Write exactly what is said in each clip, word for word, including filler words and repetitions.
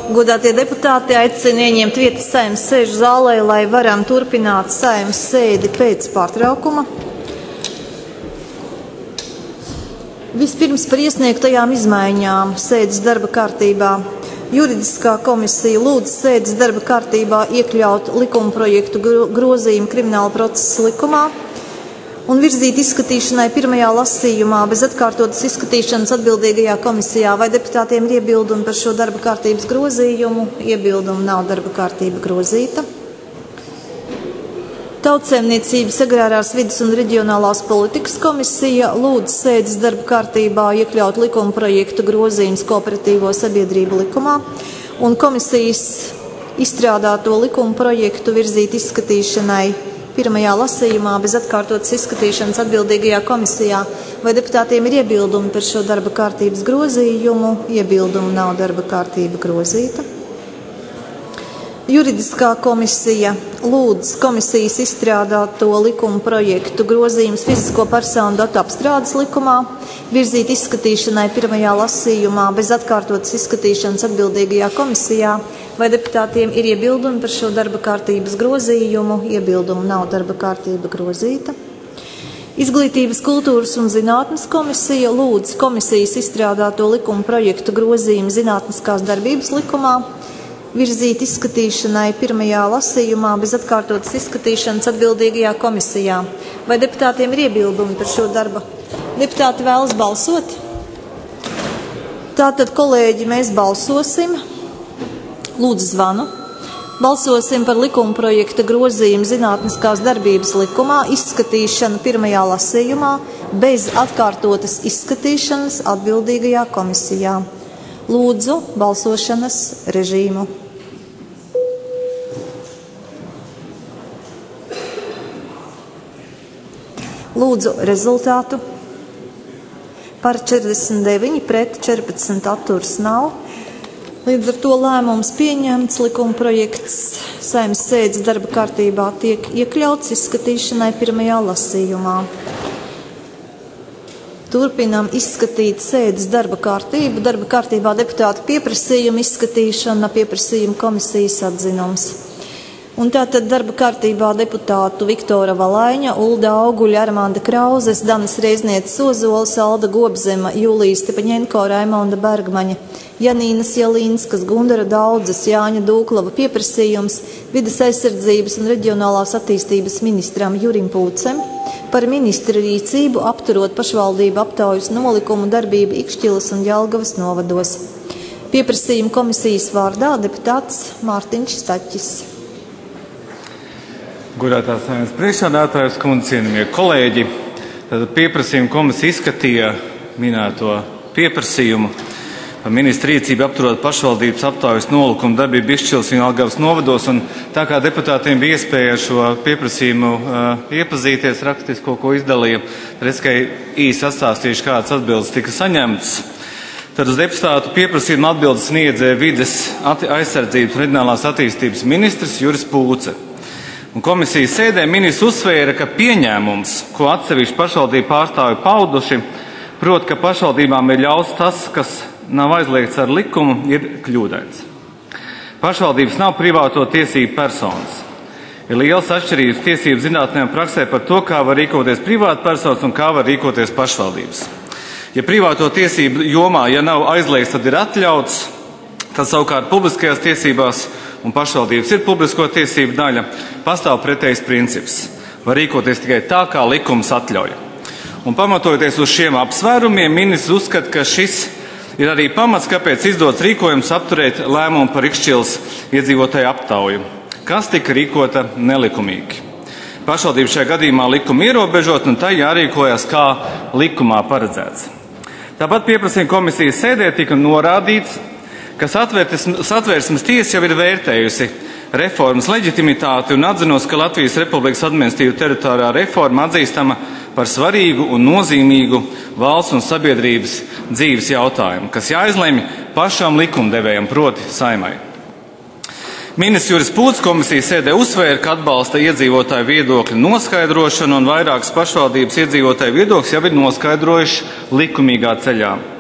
Godātie deputāti, aicinu ieņemt vietas Saeimas sēžu zālē, lai varam turpināt Saeimas sēdi pēc pārtraukuma. Vispirms par iesniegtajām izmaiņām sēdes darba kārtībā. Juridiskā komisija lūdz sēdes darba kārtībā iekļaut likumprojektu grozījumu Krimināla procesa likumā un virzīt izskatīšanai pirmajā lasījumā bez atkārtotas izskatīšanas atbildīgajā komisijā. Vai deputātiem ir iebildumi par šo darba kārtības grozījumu? Iebildumu nav, darba kārtība grozīta. Tautsaimniecības, agrārās vides un reģionālās politikas komisija lūdz sēdes darba kārtībā iekļaut likumprojektu grozījumus kooperatīvo sabiedrību likumā un komisijas izstrādāto likumprojektu virzīt izskatīšanai pirmajā lasījumā bez atkārtotas izskatīšanas atbildīgajā komisijā. Vai deputātiem ir iebildumi par šo darba kārtības grozījumu? Iebildumu nav, darba kārtība grozīta. Juridiskā komisija lūdz komisijas izstrādāto likuma projektu grozījumus fizisko personu datu apstrādes likumā virzīt izskatīšanai pirmajā lasījumā bez atkārtotas izskatīšanas atbildīgajā komisijā. Vai deputātiem ir iebildumi par šo darba kārtības grozījumu? Iebildumu nav, darba kārtība grozīta. Izglītības, kultūras un zinātnes komisija lūdz komisijas izstrādāto likuma projektu grozījumu zinātniskās darbības likumā virzīt izskatīšanai pirmajā lasījumā bez atkārtotas izskatīšanas atbildīgajā komisijā. Vai deputātiem ir iebildumi par šo darbu? Deputāti vēlas balsot? Tātad, kolēģi, mēs balsosim. Lūdzu zvanu. Balsosim par likuma projekta grozījumu zinātniskās darbības likumā izskatīšanu pirmajā lasījumā bez atkārtotas izskatīšanas atbildīgajā komisijā. Lūdzu balsošanas režīmu. Lūdzu rezultātu. Par četrdesmit deviņi, pret četrpadsmit atturs nav. Līdz ar to lēmums pieņemts, likuma projekts Saeimas sēdes darba kārtībā tiek iekļauts izskatīšanai pirmajā lasījumā. Turpinām izskatīt sēdes darba kārtību. Darba kārtībā deputātu pieprasījuma izskatīšana, pieprasījuma komisijas atzinums. Un tātad darba kārtībā deputātu Viktora Valaiņa, Ulda Auguļa, Armanda Krauzes, Danas Reiznietes Ozoles, Alda Gobzema, Julija Stepaņenko, Raimonda Bergmaņa, Janīnas Jelīnskas, Gundara Daudzes, Jāņa Dūklava pieprasījums vides aizsardzības un reģionālās attīstības ministram Jurim Pūcem par ministra rīcību apturot pašvaldību aptaujas nolikumu darbību Ikšķilas un Jelgavas novados. Pieprasījuma komisijas vārdā deputāts Mārtiņš Staķis. Godātās Saeimas priekšsēdētājas kundze, cienījamie kolēģi, tad pieprasījuma komisija izskatīja minēto pieprasījumu par ministra rīcību apturot pašvaldības aptaujas nolikumu darbību Ikšķilas un Jelgavas novados, un tā kā deputātiem bija iespēja šo pieprasījumu uh, iepazīties rakstisko, ko izdalīja, tad es tikai īsi atstāstīšu, kādas atbildes tika saņemtas. Tad uz deputātu pieprasījumu atbildes sniedzēja vides aizsardzības un reģionālās attīstības ministrs Juris Pūce. Un komisijas sēdē ministrs uzsvēra, ka pieņēmums, ko atsevišķi pašvaldību pārstāvji pauduši, proti, ka pašvaldībām ir ļauts tas, kas nav aizliegts ar likumu, ir kļūdains. Pašvaldības nav privāto tiesību personas. Ir lielas atšķirības tiesību zinātnē un praksē par to, kā var rīkoties privāta personas un kā var rīkoties pašvaldības. Ja privāto tiesību jomā, ja nav aizliegts, tad ir atļauts, tad savukārt publiskajās tiesībās un pašvaldības ir publisko tiesību daļa, pastāv pretējs princips. Var rīkoties tikai tā, kā likums atļauj. Un pamatojoties uz šiem apsvērumiem, ministrs uzskata, ka šis ir arī pamats, kāpēc izdots rīkojums apturēt lēmumu par Ikšķilas iedzīvotāju aptauju, kas tika rīkota nelikumīgi. Pašvaldība šajā gadījumā likuma ierobežot, un tai jārīkojas kā likumā paredzēts. Tāpat pieprasījuma komisijas sēdē tika norādīts, ka Satversmes tiesa jau ir vērtējusi reformas leģitimitāti un atzinos, ka Latvijas Republikas administratīva teritoriālā reforma atzīstama par svarīgu un nozīmīgu valsts un sabiedrības dzīves jautājumu, kas jāizlemj pašam likumdevējam, proti Saeimai. Ministrs Juris Pūce komisijas sēdē uzsvēra, ka atbalsta iedzīvotāju viedokļu noskaidrošanu un vairākas pašvaldības iedzīvotāju viedokļus jau ir noskaidrojuši likumīgā ceļā.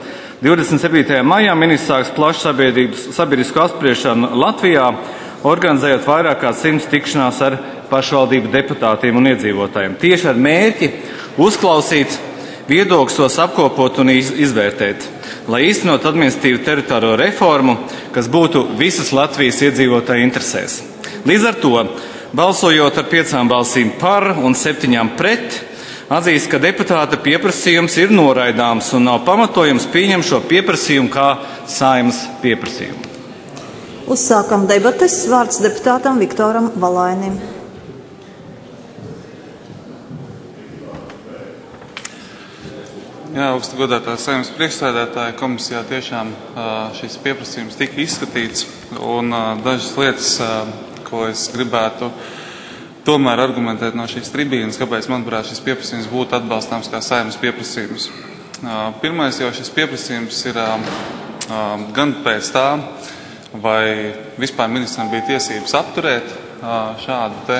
divdesmit septītajā maijā ministrs sāks plašu sabiedrisku apspriešanu Latvijā, organizējot vairāk kā simts tikšanās ar pašvaldību deputātiem un iedzīvotājiem. Tieši ar mērķi uzklausīt viedokļus, tos apkopot un izvērtēt, lai īstenot administratīvu teritoriālo reformu, kas būtu visas Latvijas iedzīvotāju interesēs. Līdz ar to, balsojot ar piecām balsīm par un septiņām pret, atzīst, ka deputāta pieprasījums ir noraidāms un nav pamatojums pieņemt šo pieprasījumu kā Saeimas pieprasījumu. Uzsākam debates. Vārds deputātam Viktoram Valainim. Jā, augstu godātā Saeimas priekšsēdētāja, komisijā tiešām šis pieprasījums tika izskatīts, un dažas lietas, ko es gribētu tomēr argumentēt no šīs tribīnas, kāpēc, manuprāt, šis pieprasījums būtu atbalstāms kā Saeimas pieprasījums. Pirmais jau šis pieprasījums ir gan pēc tā, vai vispār ministram bija tiesības apturēt šādu te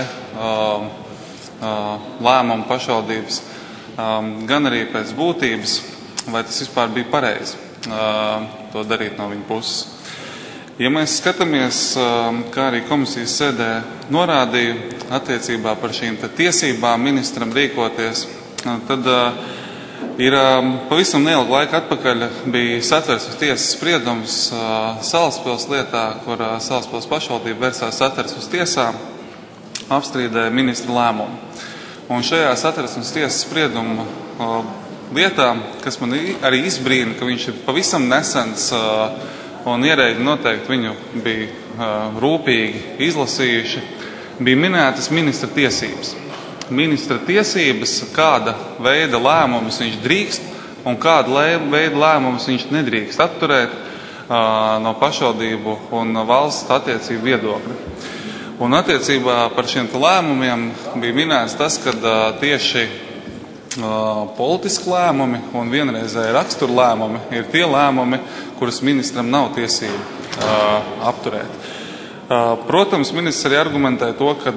lēmumu pašvaldības, gan arī pēc būtības, vai tas vispār bija pareizi to darīt no viņa puses. Ja mēs skatāmies, kā arī komisijas sēdē norādīju attiecībā par šīm tiesībām ministram rīkoties, tad ir pavisam neilgu laiku atpakaļ bija Satversmes tiesas spriedums Salaspils lietā, kur Salaspils pašvaldība vērsās Satversmes tiesā, apstrīdēja ministra lēmumu. Un šajā Satversmes tiesas sprieduma lietā, kas man arī izbrīna, ka viņš ir pavisam nesens un ierēģi noteikti viņu bija rūpīgi izlasījuši, bija minētas ministra tiesības. Ministra tiesības, kāda veida lēmumus viņš drīkst un kāda veida lēmumus viņš nedrīkst atturēt no pašvaldību un valsts attiecību viedokļa. Un attiecībā par šiem lēmumiem bija minēts tas, ka tieši politiski lēmumi un vienreizēji rakstura lēmumi ir tie lēmumi, kurus ministram nav tiesība apturēt. Protams, ministrs arī argumentē to, ka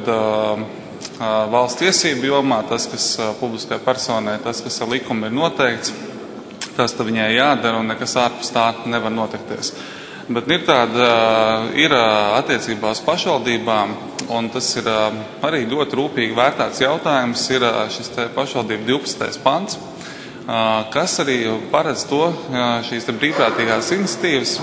valsts tiesību jomā tas, kas publiskai personai, tas, kas ar likumu ir noteikts, tas tad viņai jādara un nekas ārpus tā nevar notikties. Bet ir tāda, ir attiecībā uz pašvaldībām, un tas ir arī ļoti rūpīgi vērtēts jautājums, ir šis te pašvaldību divpadsmitais pants, kas arī paredz to, šīs te brīvprātīgās iniciatīvas,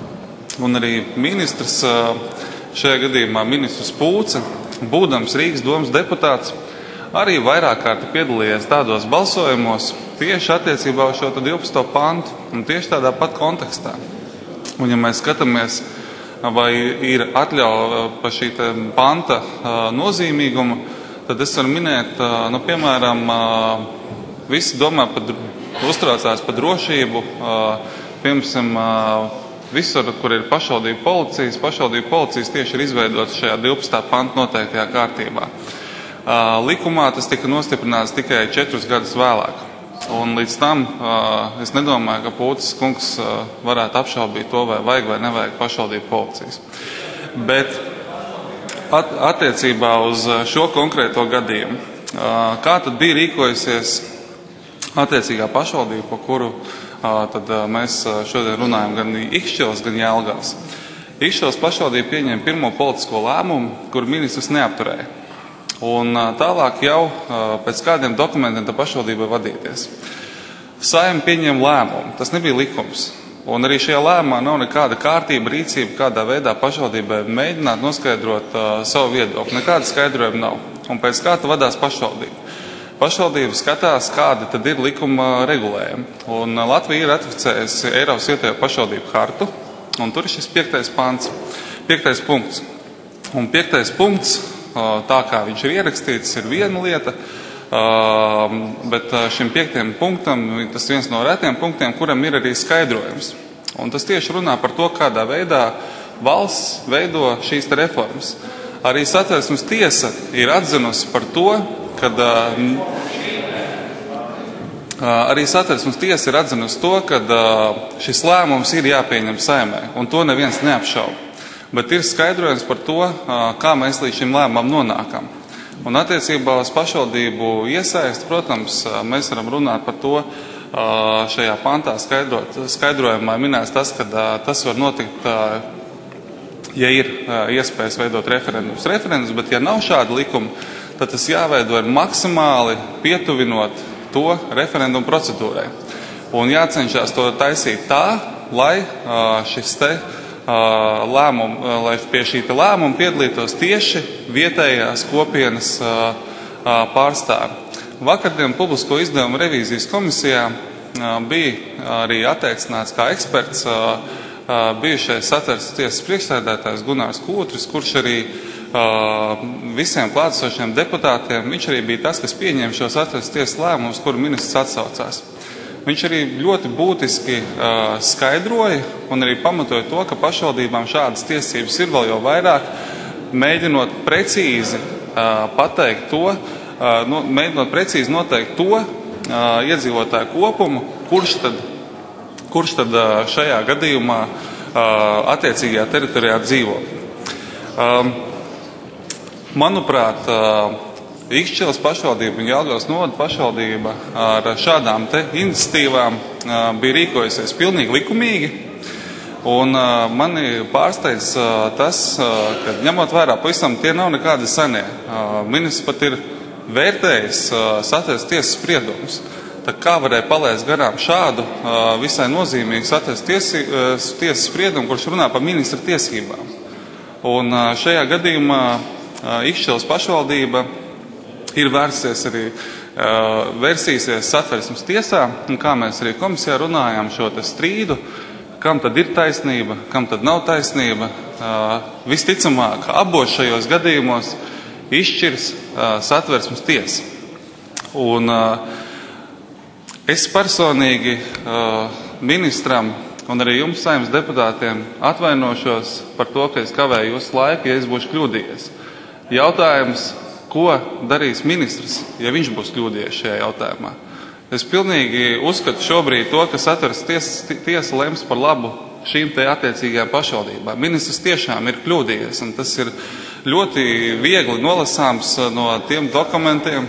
un arī ministrs, šajā gadījumā ministrs Pūce, būdams Rīgas domas deputāts, arī vairāk kārti piedalījies tādos balsojumos tieši attiecībā uz šo divpadsmito pantu un tieši tādā pat kontekstā. Un ja mēs skatāmies, vai ir atļauja par šī panta nozīmīgumu, tad es varu minēt, nu, piemēram, visi domā par, uztraucās par drošību, piemēram, visur, kur ir pašvaldību policijas, pašvaldību policijas tieši ir izveidotas šajā divpadsmitā panta noteiktajā kārtībā. Likumā tas tika nostiprināts tikai četrus gadus vēlāk. Un līdz tam es nedomāju, ka Pūces kungs varētu apšaubīt to, vai vajag vai nevajag pašvaldību policijas. Bet at, attiecībā uz šo konkrēto gadījumu, kā tad bija rīkojusies attiecīgā pašvaldība, par kuru tad mēs šodien runājam, gan Ikšķils, gan Jelgavas. Ikšķils pašvaldība pieņēma pirmo politisko lēmumu, kur ministrs neapturēja. Un tālāk jau pēc kādiem dokumentiem tā pašvaldība vadīties. Saeima pieņēma lēmumu, tas nebija likums. Un arī šajā lēmumā nav nekāda kārtība, rīcība, kādā veidā pašvaldībai mēģināt noskaidrot uh, savu viedokli. Nekāda skaidrojuma nav. Un pēc kā tā vadās pašvaldība? Pašvaldība skatās, kādi tad ir likuma regulējumi. Un Latvija ir ratificējusi Eiropas vietējo pašvaldību hartu, un tur ir šis piektais pants, piektais punkts. Un piektais punkts, tā kā viņš ir ierakstīts, ir viena lieta, bet šim piektajam punktam, tas viens no retiem punktiem, kuram ir arī skaidrojums. Un tas tieši runā par to, kādā veidā valsts veido šīs reformas. Arī Satversmes tiesa ir atzinusi par to, kad arī Satversmes tiesa ir atzinusi to, ka šis lēmums ir jāpieņem Saeimai, un to neviens neapšauba. Bet ir skaidrojums par to, kā mēs līdz šim lēmumam nonākam. Un attiecībā uz pašvaldību iesaisti, protams, mēs varam runāt par to, šajā pantā skaidrot, skaidrojumā minēts tas, ka tas var notikt, ja ir iespējas veidot referendumus. Referendums, bet ja nav šāda likuma, tad tas jāveido ir maksimāli pietuvinot to referendumu procedūrai. Un jācenšas to taisīt tā, lai šis te lēmumu, lai pie šī te lēmuma piedalītos tieši vietējās kopienas pārstāvi. Vakardien Publisko izdevumu revīzijas komisijā bija arī atteicināts kā eksperts bijušais Satversmes tiesas priekšsēdētājs Gunārs Kūtris, kurš arī visiem klātesošiem deputātiem, viņš arī bija tas, kas pieņēma šos Satversmes tiesas lēmumus, kuru ministrs atsaucās. Viņš arī ļoti būtiski skaidroja un arī pamatoja to, ka pašvaldībām šādas tiesības ir vēl jau vairāk, mēģinot precīzi pateikt to, No, mēģinot precīzi noteikt to uh, iedzīvotāju kopumu, kurš tad, kurš tad uh, šajā gadījumā uh, attiecīgajā teritorijā dzīvo. Um, manuprāt, uh, Ikšķiles pašvaldība un Jelgavas novada pašvaldība ar šādām te iniciatīvām uh, bija rīkojusies pilnīgi likumīgi. Un uh, mani pārsteidz uh, tas, uh, ka ņemot vērā pavisam tie nav nekādi senie. Uh, ministrs pat ir vērtējis uh, Satversmes tiesas spriedumus. Tā kā varēja palaist garām šādu uh, visai nozīmīgu Satversmes tiesi, uh, tiesas spriedumu, kurš runā par ministra tiesībām. Un uh, šajā gadījumā uh, Ikšķiles pašvaldība ir vērsies arī, uh, versīsies Satversmes tiesā, un kā mēs arī komisijā runājām šo te strīdu, kam tad ir taisnība, kam tad nav taisnība. Uh, visticamāk, abos šajos gadījumos izšķirs uh, Satversmes tiesa. Un uh, es personīgi uh, ministram un arī jums, Saeimas deputātiem, atvainošos par to, ka es kavēju jūsu laiku, ja es būšu kļūdījies. Jautājums, ko darīs ministrs, ja viņš būs kļūdījies šajā jautājumā? Es pilnīgi uzskatu šobrīd to, ka Satversmes tiesa, tiesa lems par labu šīm te attiecīgajām pašvaldībām. Ministrs tiešām ir kļūdījies, un tas ir ļoti viegli nolasāms no tiem dokumentiem.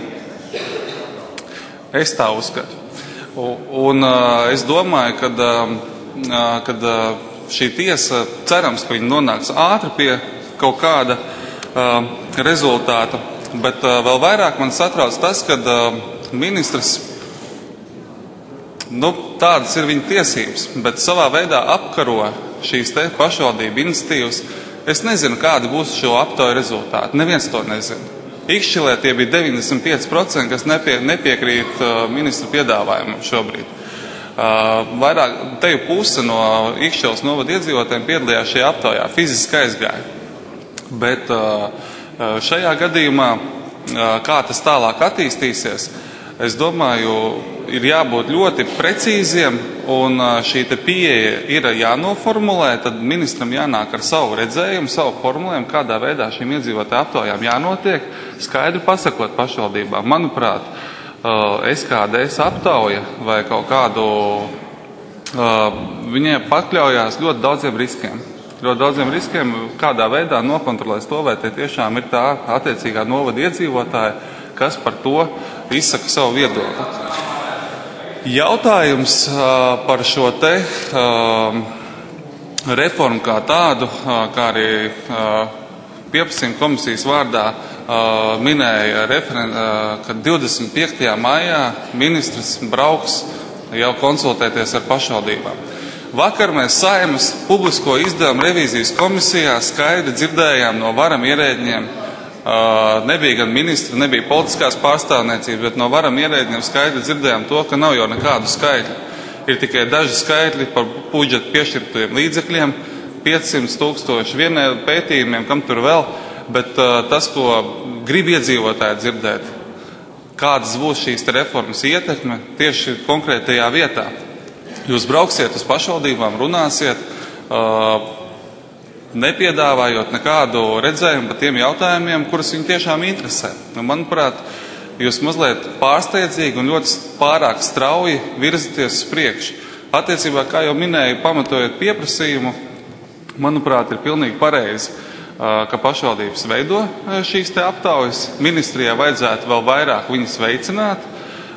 Es tā uzskatu. Un, un es domāju, kad, kad šī tiesa, cerams, ka viņa nonāks ātri pie kaut kāda rezultāta, bet vēl vairāk man satrauc tas, kad ministrs, nu, tādas ir viņa tiesības, bet savā veidā apkaro šīs te pašvaldību iniciatīvas. Es nezinu, kādi būs šo aptauju rezultāti. Neviens to nezina. Ikšķilē tie bija deviņdesmit pieci procenti, kas nepie, nepiekrīt uh, ministra piedāvājumam šobrīd. Uh, vairāk, te jau puse no Ikšķiles novada iedzīvotājiem piedalījās šajā aptaujā, fiziski aizgāja. Bet uh, šajā gadījumā, uh, kā tas tālāk attīstīsies, es domāju, ir jābūt ļoti precīziem, un šī te pieeja ir jānoformulē, tad ministram jānāk ar savu redzējumu, savu formulējumu, kādā veidā šīm iedzīvotāju aptaujām jānotiek, skaidri pasakot pašvaldībām. Manuprāt, S K D S aptauja vai kaut kādu, viņiem pakļaujās ļoti daudziem riskiem. Ļoti daudziem riskiem, kādā veidā nokontrolēs to, vai tie tiešām ir tā attiecīgā novada iedzīvotāji, kas par to izsaka savu viedokli. Jautājums uh, par šo te uh, reformu kā tādu, uh, kā arī uh, pieprasījuma komisijas vārdā uh, minēja referen, uh, ka divdesmit piektajā maijā ministrs brauks jau konsultēties ar pašvaldībām. Vakar mēs Saeimas Publisko izdevumu revīzijas komisijā skaidri dzirdējām no varam ierēdņiem, Uh, nebija gan ministra, nebija politiskās pārstāvniecības, bet no varam ierēdņiem skaidri dzirdējām to, ka nav jau nekādu skaitļu. Ir tikai daži skaitļi par budžeta piešķirtajiem līdzekļiem, piecsimt tūkstoši vienai pētījumiem, kam tur vēl, bet uh, tas, ko grib iedzīvotāji dzirdēt, kādas būs šīs reformas ietekme tieši konkrētajā vietā. Jūs brauksiet uz pašvaldībām, runāsiet, uh, nepiedāvājot nekādu redzējumu par tiem jautājumiem, kurus viņi tiešām interesē. Un, manuprāt, jūs mazliet pārsteidzīgi un ļoti pārāk strauji virzaties uz priekšu. Attiecībā, kā jau minēju, pamatojot pieprasījumu, manuprāt, ir pilnīgi pareizi, ka pašvaldības veido šīs te aptaujas. Ministrijai vajadzētu vēl vairāk viņas veicināt,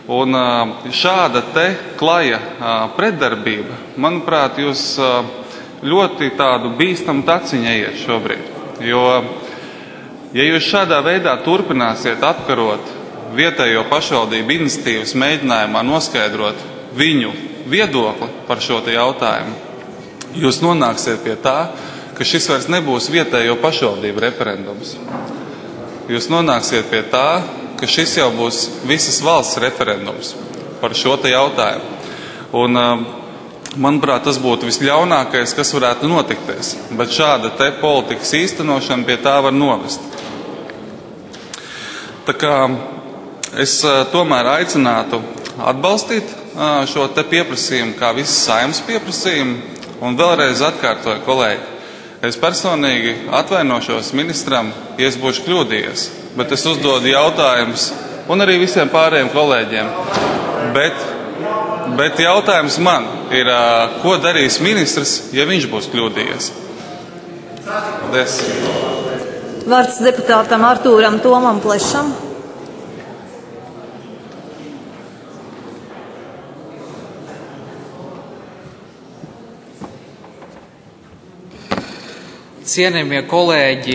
Un šāda te klaja pretdarbība, manuprāt, jūs ļoti tādu bīstamu taciņu ejiet šobrīd. Jo, ja jūs šādā veidā turpināsiet apkarot vietējo pašvaldību iniciatīvas mēģinājumā noskaidrot viņu viedokli par šo te jautājumu, jūs nonāksiet pie tā, ka šis vairs nebūs vietējo pašvaldību referendums. Jūs nonāksiet pie tā, ka šis jau būs visas valsts referendums par šo te jautājumu. Un, manuprāt, tas būtu visļaunākais, kas varētu notikties. Bet šāda te politikas īstenošana pie tā var novest. Tā kā es tomēr aicinātu atbalstīt šo te pieprasījumu kā visas Saeimas pieprasījumu. Un vēlreiz atkārtoju, kolēģi, es personīgi atvainošos ministram, ja es būšu kļūdījies. Bet es uzdodu jautājumus, un arī visiem pārējiem kolēģiem. Bet, bet jautājums man ir, ko darīs ministrs, ja viņš būs kļūdījies? Paldies. Vārds deputātam Artūram Tomam Plešam. Cienījamie kolēģi,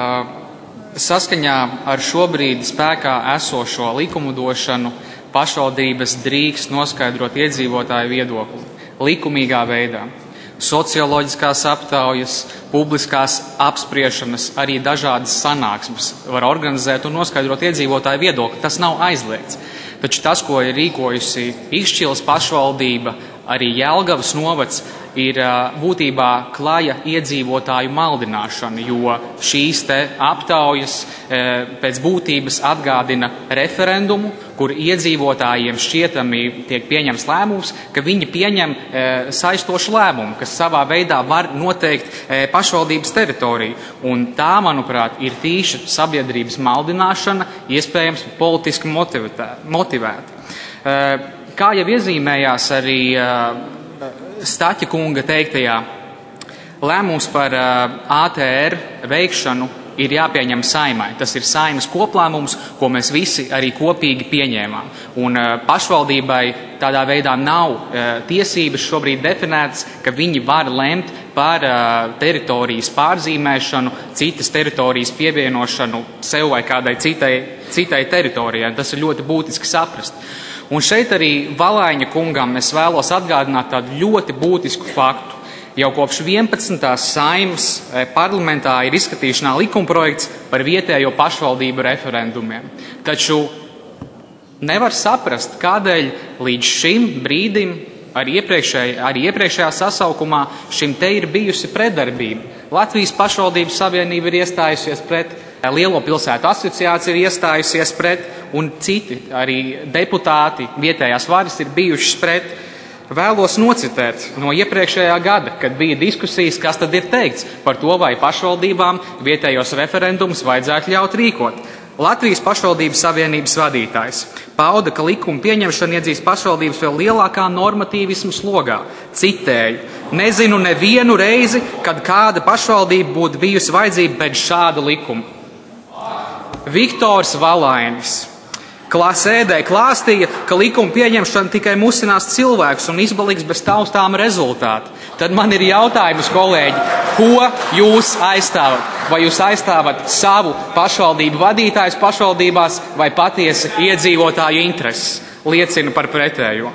saskaņā ar šobrīd spēkā esošo likumdošanu pašvaldības drīkst noskaidrot iedzīvotāju viedokli likumīgā veidā. Socioloģiskās aptaujas, publiskās apspriešanas, arī dažādas sanāksmes var organizēt un noskaidrot iedzīvotāju viedokli. Tas nav aizliegts. Taču tas, ko ir rīkojusi Ikšķilas pašvaldība, arī Jelgavas novads, ir būtībā klaja iedzīvotāju maldināšana, jo šīs te aptaujas pēc būtības atgādina referendumu, kur iedzīvotājiem šķietami tiek pieņems lēmums, ka viņi pieņem saistošu lēmumu, kas savā veidā var noteikt pašvaldības teritoriju. Un tā, manuprāt, ir tīša sabiedrības maldināšana, iespējams politiski motivēta. Kā jau iezīmējās arī Staķa kunga teiktajā, lēmums par A T R veikšanu ir jāpieņem Saeimai. Tas ir Saeimas koplēmums, ko mēs visi arī kopīgi pieņēmām. Un pašvaldībai tādā veidā nav tiesības šobrīd definētas, ka viņi var lemt par teritorijas pārzīmēšanu, citas teritorijas pievienošanu sev vai kādai citai, citai teritorijai. Tas ir ļoti būtiski saprast. Un šeit arī Valaiņa kungam es vēlos atgādināt tādu ļoti būtisku faktu. Jau kopš vienpadsmitās Saeimas parlamentā ir izskatīšanā likumprojekts par vietējo pašvaldību referendumiem. Taču nevar saprast, kādēļ līdz šim brīdim, arī, iepriekšēj, arī iepriekšējā sasaukumā, šim te ir bijusi pretdarbība. Latvijas pašvaldības savienība ir iestājusies pret, Lielo pilsētu asociācija ir iestājusies pret, un citi arī deputāti vietējās varas ir bijušas pret. Vēlos nocitēt no iepriekšējā gada, kad bija diskusijas, kas tad ir teikts par to, vai pašvaldībām vietējos referendumus vajadzētu ļaut rīkot. Latvijas pašvaldības savienības vadītājs pauda, ka likuma pieņemšana iedzīs pašvaldības vēl lielākā normatīvismu slogā. Citēju: nezinu nevienu reizi, kad kāda pašvaldība būtu bijusi vajadzība pēc šāda likuma. Viktors Valainis sēdē klāstīja, ka likuma pieņemšana tikai musinās cilvēkus un izbaliks bez taustām rezultātu. Tad man ir jautājums, kolēģi, ko jūs aizstāvat? Vai jūs aizstāvat savu pašvaldību vadītājus pašvaldībās vai patiesi iedzīvotāju intereses? Liecina par pretējo.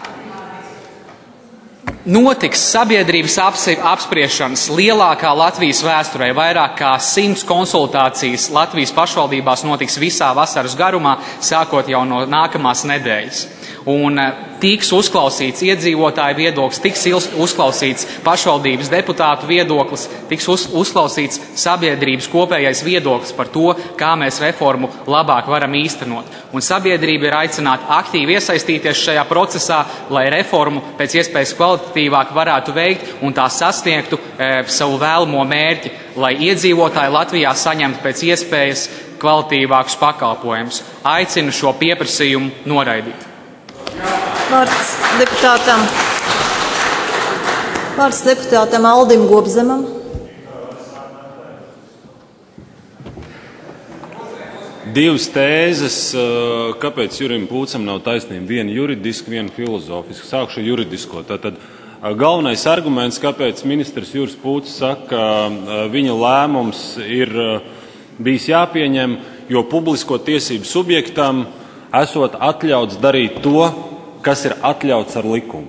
Notiks sabiedrības apspriešanas lielākā Latvijas vēsturē. Vairāk kā simts konsultācijas Latvijas pašvaldībās notiks visā vasaras garumā, sākot jau no nākamās nedēļas. Un tiks uzklausīts iedzīvotāju viedoklis, tiks uzklausīts pašvaldības deputātu viedoklis, tiks uz, uzklausīts sabiedrības kopējais viedoklis par to, kā mēs reformu labāk varam īstenot. Un sabiedrība ir aicināta aktīvi iesaistīties šajā procesā, lai reformu pēc iespējas kvalitatīvāk varētu veikt un tā sasniegtu e, savu vēlamo mērķi, lai iedzīvotāji Latvijā saņemtu pēc iespējas kvalitatīvākus pakalpojumus. Aicinu šo pieprasījumu noraidīt. Vārds deputātam, vārds deputātam Aldim Gobzemam. divas tēzes, kāpēc Jurim Pūcam nav taisnība. Viena juridiska, viena filozofiska. Sākšu ar juridisko. Tātad galvenais arguments, kāpēc ministrs Juris Pūcs saka, ka viņa lēmums ir bijis jāpieņem, jo publisko tiesību subjektam esot atļauts darīt to, kas ir atļauts ar likumu.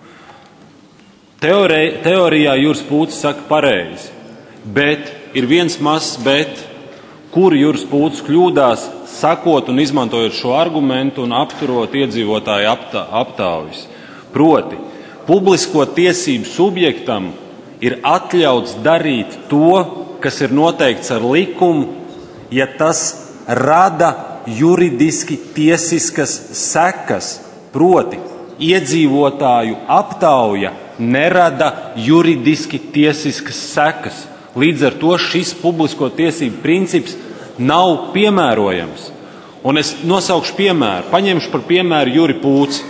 Teorē, teorijā Juris Pūcs saka pareizi, bet ir viens mazs bet, kur Juris Pūcs kļūdās, sakot un izmantojot šo argumentu un apturot iedzīvotāju aptā, aptaujas. Proti, publisko tiesību subjektam ir atļauts darīt to, kas ir noteikts ar likumu, ja tas rada juridiski tiesiskas sekas. Proti, iedzīvotāju aptauja nerada juridiski tiesiskas sekas. Līdz ar to šis publisko tiesību princips nav piemērojams. Un es nosaukšu piemēru, paņemšu par piemēru Juri Pūci.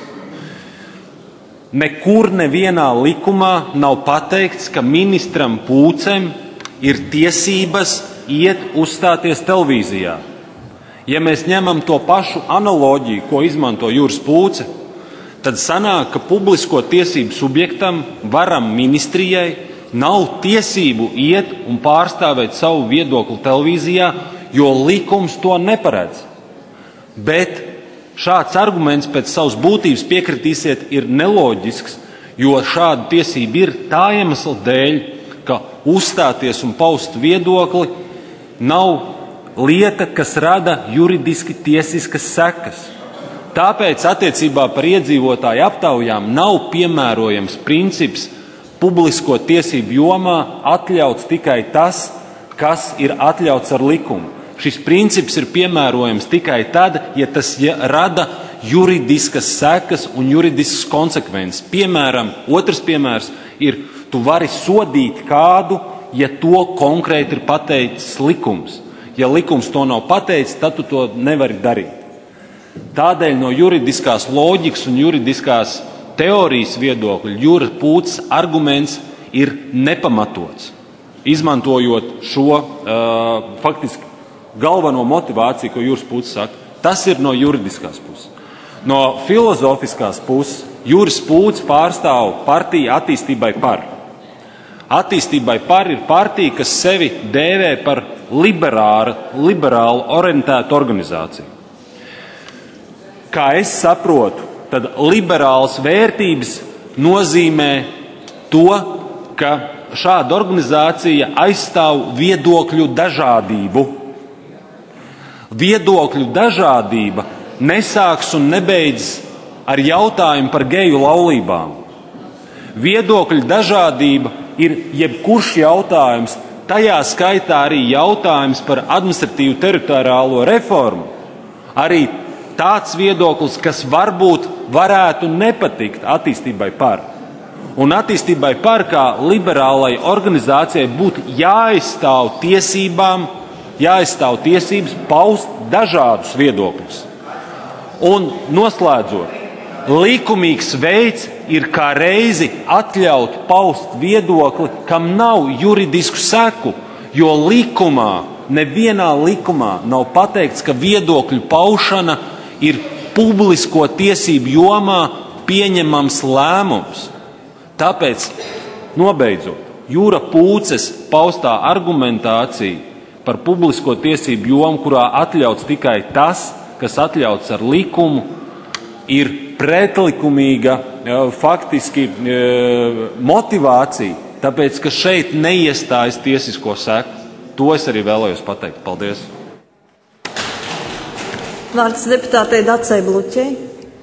Nekur nevienā likumā nav pateikts, ka ministram Pūcem ir tiesības iet uzstāties televīzijā. Ja mēs ņemam to pašu analoģiju, ko izmanto Juris Pūce, tad sanāk, ka publisko tiesību subjektam, varam ministrijai, nav tiesību iet un pārstāvēt savu viedokli televīzijā, jo likums to neparedz. Bet šāds arguments pēc savas būtības piekritīsiet ir neloģisks, jo šāda tiesība ir tā iemesla dēļ, ka uzstāties un paust viedokli nav lieta, kas rada juridiski tiesiskas sekas. Tāpēc attiecībā par iedzīvotāju aptaujām nav piemērojams princips publisko tiesību jomā atļauts tikai tas, kas ir atļauts ar likumu. Šis princips ir piemērojams tikai tad, ja tas rada juridiskas sekas un juridiskas konsekvences. Piemēram, otrs piemērs ir, tu vari sodīt kādu, ja to konkrēti ir pateicis likums. Ja likums to nav pateicis, tad tu to nevari darīt. Tādēļ no juridiskās loģikas un juridiskās teorijas viedokļa Juris Pūces arguments ir nepamatots, izmantojot šo uh, faktiski galveno motivāciju, ko Juris Pūces saka. Tas ir no juridiskās puses. No filozofiskās puses Juris Pūces pārstāv partiju Attīstībai par. Attīstībai par ir partija, kas sevi dēvē par liberāru, liberālu orientētu organizāciju. Kā es saprotu, tad liberālas vērtības nozīmē to, ka šāda organizācija aizstāv viedokļu dažādību. Viedokļu dažādība nesāks un nebeidzas ar jautājumu par geju laulībām. Viedokļu dažādība ir jebkurš jautājums, tajā skaitā arī jautājums par administratīvu teritoriālo reformu. Arī tāds viedoklis, kas varbūt varētu nepatikt Attīstībai par. Un Attīstībai par kā liberālai organizācijai būtu jāaizstāv tiesībām, jāaizstāv tiesības paust dažādus viedokļus. Un noslēdzot, likumīgs veids ir kā reizi atļaut paust viedokli, kam nav juridisku seku, jo likumā, nevienā likumā nav pateikts, ka viedokļu paušana ir publisko tiesību jomā pieņemams lēmums. Tāpēc, nobeidzot, Jura Pūces paustā argumentācija par publisko tiesību jomu, kurā atļauts tikai tas, kas atļauts ar likumu, ir pretlikumīga faktiski motivācija, tāpēc, ka šeit neiestājas tiesisko seku. To es arī vēlējos pateikt. Paldies! Vārds deputātei Dacei Bluķei.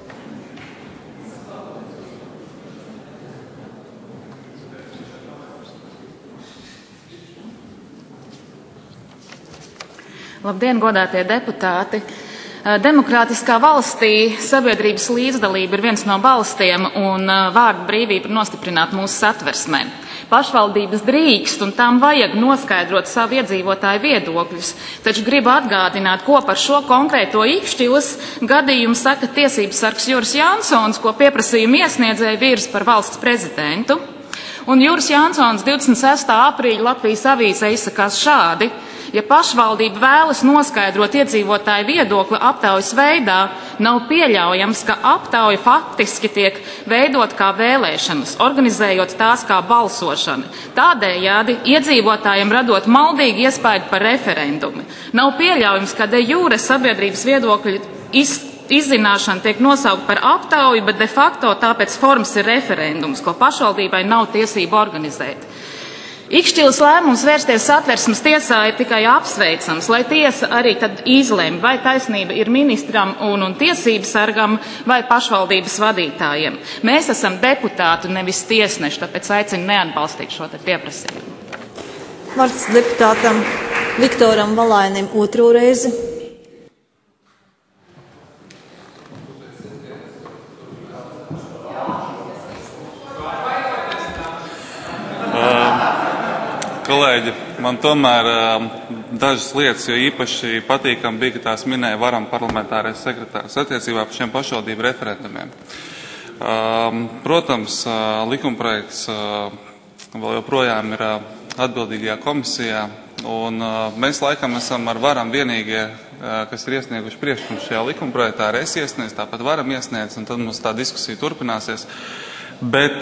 Labdien, godātie deputāti! Demokrātiskā valstī sabiedrības līdzdalība ir viens no balstiem un vārda brīvība ir nostiprināta mūsu satversmē. Pašvaldības drīkst un tām vajag noskaidrot savu iedzīvotāju viedokļus, taču gribu atgādināt, ko par šo konkrēto Ikšķilas gadījumu saka tiesības sargs Juris Jansons, ko pieprasījuma iesniedzēja virs par valsts prezidentu. Un Juris Jansons divdesmit sestā aprīļa Latvijas avīzē izsakās šādi. Ja pašvaldība vēlas noskaidrot iedzīvotāju viedokli aptaujas veidā, nav pieļaujams, ka aptauja faktiski tiek veidot kā vēlēšanas, organizējot tās kā balsošana. Tādējādi iedzīvotājiem radot maldīgi iespēju par referendumu. Nav pieļaujams, ka de jure sabiedrības viedokļu iz, izzināšana tiek nosaukt par aptauju, bet de facto tāpēc formas ir referendums, ko pašvaldībai nav tiesība organizēt. Ikšķils lēmums vērsties Satversmes tiesā ir tikai apsveicams, lai tiesa arī tad izlēma, vai taisnība ir ministram un, un tiesības sargam vai pašvaldības vadītājiem. Mēs esam deputāti, nevis tiesneši, tāpēc aicinu neatbalstīt šo te pieprasījumu. Vārds deputātam Viktoram Valainim otro reizi. Kolēģi, man tomēr dažas lietas, jo īpaši patīkam bija, ka tās minēja varam parlamentārais sekretārs attiecībā par šiem pašvaldību referendumiem. Protams, likumprojekts vēl joprojām ir atbildīgajā komisijā, un mēs laikam esam ar varam vienīgie, kas ir iesnieguši priekšlikumu šajā likumprojektā, arī es iesniedzu, tāpat varam iesniedz, un tad mums tā diskusija turpināsies. Bet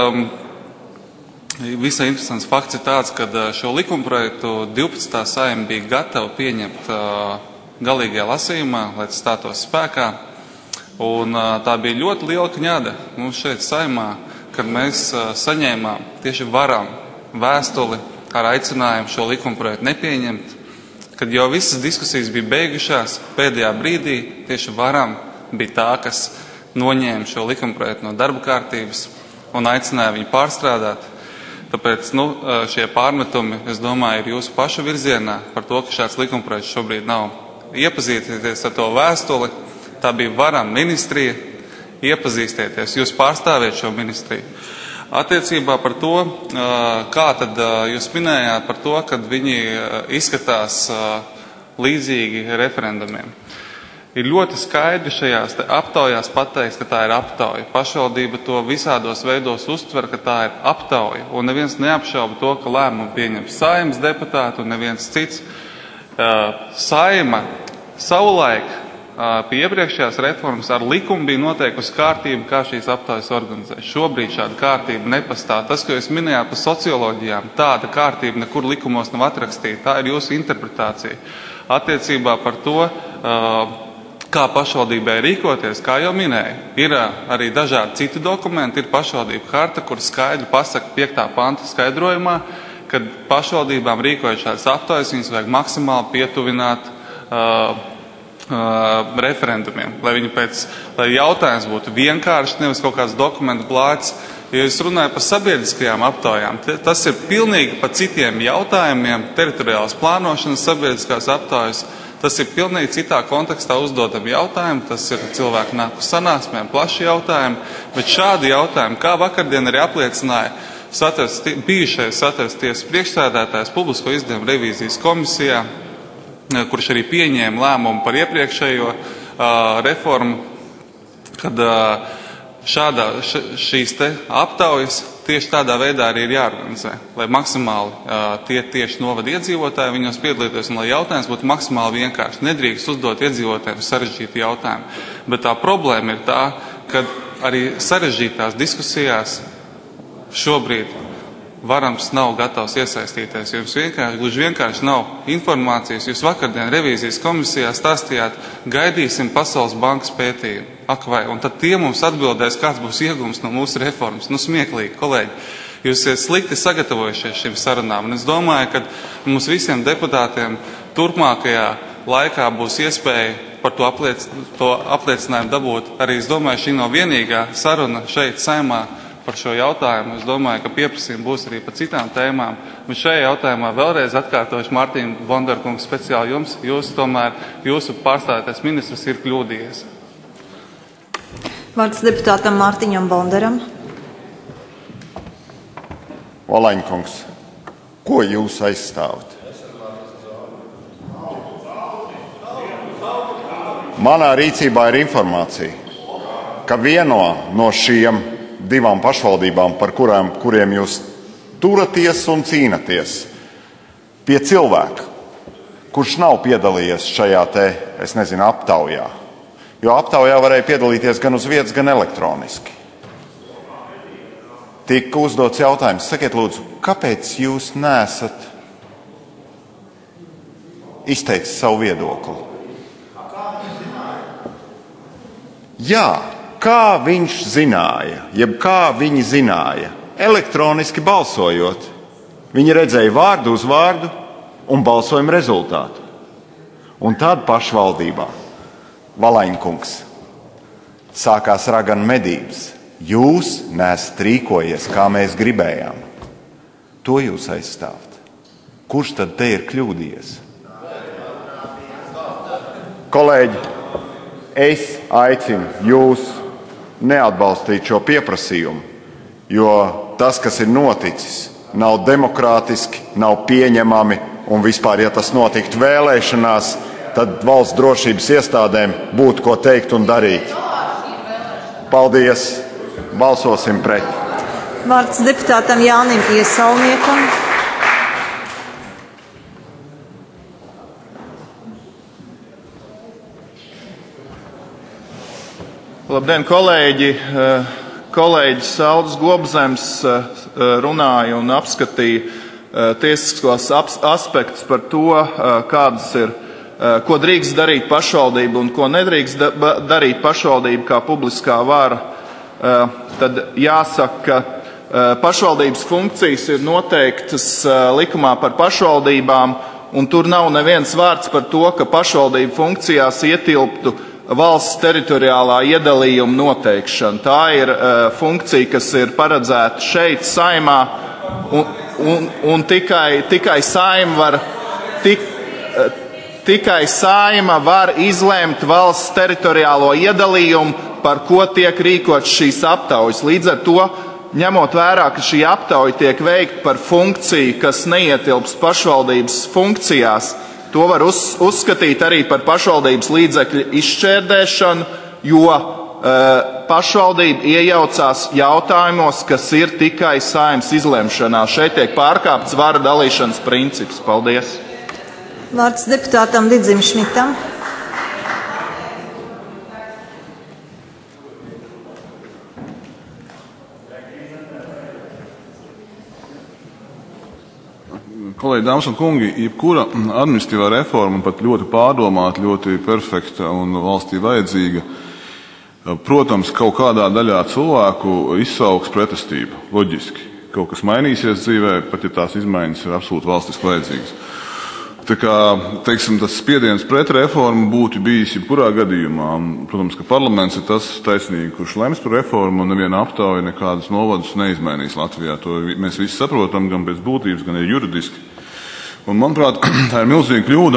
visai interesants fakts ir tāds, ka šo likumprojektu divpadsmitā Saeima bija gatava pieņemt galīgajā lasījumā, lai tas stātos spēkā. Un tā bija ļoti liela kņada mums šeit Saeimā, kad mēs saņēmām tieši varam vēstuli ar aicinājumu šo likumprojektu nepieņemt. Kad jau visas diskusijas bija beigušās, pēdējā brīdī tieši varam bija tā, kas noņēma šo likumprojektu no darba kārtības un aicināja viņu pārstrādāt. Tāpēc nu, šie pārmetumi, es domāju, ir jūsu pašu virzienā par to, ka šāds likumprojekts šobrīd nav. Iepazīstieties ar to vēstuli, tā bija varam ministrija, iepazīstieties, jūs pārstāviet šo ministriju. Attiecībā par to, kā tad jūs minējāt par to, kad viņi izskatās līdzīgi referendumiem. Ir ļoti skaidri šajās aptaujās pateiks, ka tā ir aptauja. Pašvaldība to visādos veidos uztver, ka tā ir aptauja. Un neviens neapšauba to, ka lēmumu pieņem Saeimas deputāti un neviens cits. Saeima savulaik pie iepriekšējās reformas ar likumu bija noteikusi kārtību, kā šīs aptaujas organizē. Šobrīd šāda kārtība nepastāv. Tas, ko jūs minējāt par socioloģijām, tāda kārtība nekur likumos nav atrakstīta. Tā ir jūsu interpretācija. Attiecībā par to, kā pašvaldībai rīkoties, kā jau minēju, ir arī dažādi citi dokumenti, ir pašvaldība harta, kur skaidri pasaka piektā panta skaidrojumā, kad pašvaldībām rīkojot šādas aptaujas, viņas vajag maksimāli pietuvināt uh, uh, referendumiem, lai viņi pēc, lai jautājums būtu vienkārši, nevis kaut kāds dokumentu blāķis. Ja es runāju par sabiedriskajām aptaujām, tas ir pilnīgi pa citiem jautājumiem, teritoriālas plānošanas sabiedriskās aptaujas. Tas ir pilnīgi citā kontekstā uzdodam jautājumu, tas ir cilvēku nāku sanāksmēm, plaši jautājumi, bet šādi jautājumi, kā vakardien arī apliecināja satveres, bijušais Satveres tiesas priekšsēdētājs publisko izdevumu revīzijas komisijā, kurš arī pieņēma lēmumu par iepriekšējo uh, reformu, kad uh, šādā, š, šīs te aptaujas tieši tādā veidā arī ir jāorganizē, lai maksimāli uh, tie tieši novada iedzīvotāji viņos piedalītos un lai jautājums būtu maksimāli vienkārši. Nedrīkst uzdot iedzīvotājiem sarežģītu jautājumu. Bet tā problēma ir tā, ka arī sarežģītās diskusijās šobrīd varams nav gatavs iesaistīties. Jums vienkārši, gluži vienkārši nav informācijas. Jūs vakardien revīzijas komisijā stāstījāt, gaidīsim Pasaules bankas pētījumu. Ak vai, un tad tie mums atbildēs, kāds būs iegums no mūsu reformas. Nu, smieklīgi, kolēģi. Jūs esat slikti sagatavojušies šīm sarunām, un es domāju, ka mums visiem deputātiem turpmākajā laikā būs iespēja par to, apliec, to apliecinājumu dabūt. Arī es domāju, šī nav vienīgā saruna šeit Saeimā par šo jautājumu. Es domāju, ka pieprasījumi būs arī par citām tēmām. Bet šajā jautājumā vēlreiz atkārtošu Mārtiņa Bondarkungs speciāli jums. Jūs tomēr, jūsu pārstāvētais ministrs ir kļūdījies. Vārds deputātam Mārtiņam Bondaram. Valaiņkungs, ko jūs aizstāvat? Manā rīcībā ir informācija, ka vieno no šiem divām pašvaldībām, par kurām, kuriem jūs turaties un cīnaties, pie cilvēka kurš nav piedalījies šajā te, es nezinu, aptaujā. Jo aptaujā varēja piedalīties gan uz vietas, gan elektroniski. Tika uzdots jautājums, sakiet lūdzu, kāpēc jūs neesat izteicis savu viedokli? Jā, kā viņš zināja, jeb kā viņi zināja, elektroniski balsojot, viņi redzēja vārdu uz vārdu un balsojuma rezultātu. Un tad pašvaldībā Valaņkungs sākās raganu medības. Jūs neesat rīkojies, kā mēs gribējām. To jūs aizstāvat. Kurš tad te ir kļūdījies? Kolēģi, es aicinu jūs neatbalstīt šo pieprasījumu, jo tas, kas ir noticis, nav demokrātiski, nav pieņemami, un vispār, ja tas notiktu vēlēšanās, tad valsts drošības iestādēm būtu ko teikt un darīt. Paldies! Balsosim pret. Vārds deputātam Jānim Iesaulniekam. Labdien, kolēģi! Kolēģis Aldis Gobzems runāja un apskatīja tiesiskos aspektus par to, kādas ir, ko drīkst darīt pašvaldība un ko nedrīkst darīt pašvaldība kā publiskā vara. Tad jāsaka, ka pašvaldības funkcijas ir noteiktas likumā par pašvaldībām, un tur nav neviens vārds par to, ka pašvaldību funkcijās ietilptu valsts teritoriālā iedalījuma noteikšana. Tā ir funkcija, kas ir paredzēta šeit, Saeimā, un, un, un tikai, tikai Saeima var, tik, tikai Saeima var izlēmt valsts teritoriālo iedalījumu, par ko tiek rīkots šīs aptaujas. Līdz ar to, ņemot vērā, ka šī aptauja tiek veikta par funkciju, kas neietilps pašvaldības funkcijās, to var uz, uzskatīt arī par pašvaldības līdzekļu izšķērdēšanu, jo e, pašvaldība iejaucās jautājumos, kas ir tikai Saeimas izlemšanā. Šeit tiek pārkāpts vara dalīšanas princips. Paldies! Vārds deputātam Didzim Šmitam. Kolēģi, dāmas un kungi, jebkura administratīvā reforma, pat ļoti pārdomāta, ļoti perfekta un valstī vajadzīga, protams, kaut kādā daļā cilvēku izsauks pretestību, loģiski. Kaut kas mainīsies dzīvē, pat ja tās izmaiņas ir absolūti valstiski vajadzīgas. Tā kā, teiksim, tas spiediens pret reformu būtu bijis jebkurā gadījumā. Protams, ka parlaments ir tas taisnīgi, kurš lems par reformu, un neviena aptauja nekādas novadus neizmainīs Latvijā. To mēs visi saprotam, gan pēc būtības, gan arī juridiski. Un, manuprāt, tā ir milzīga kļūda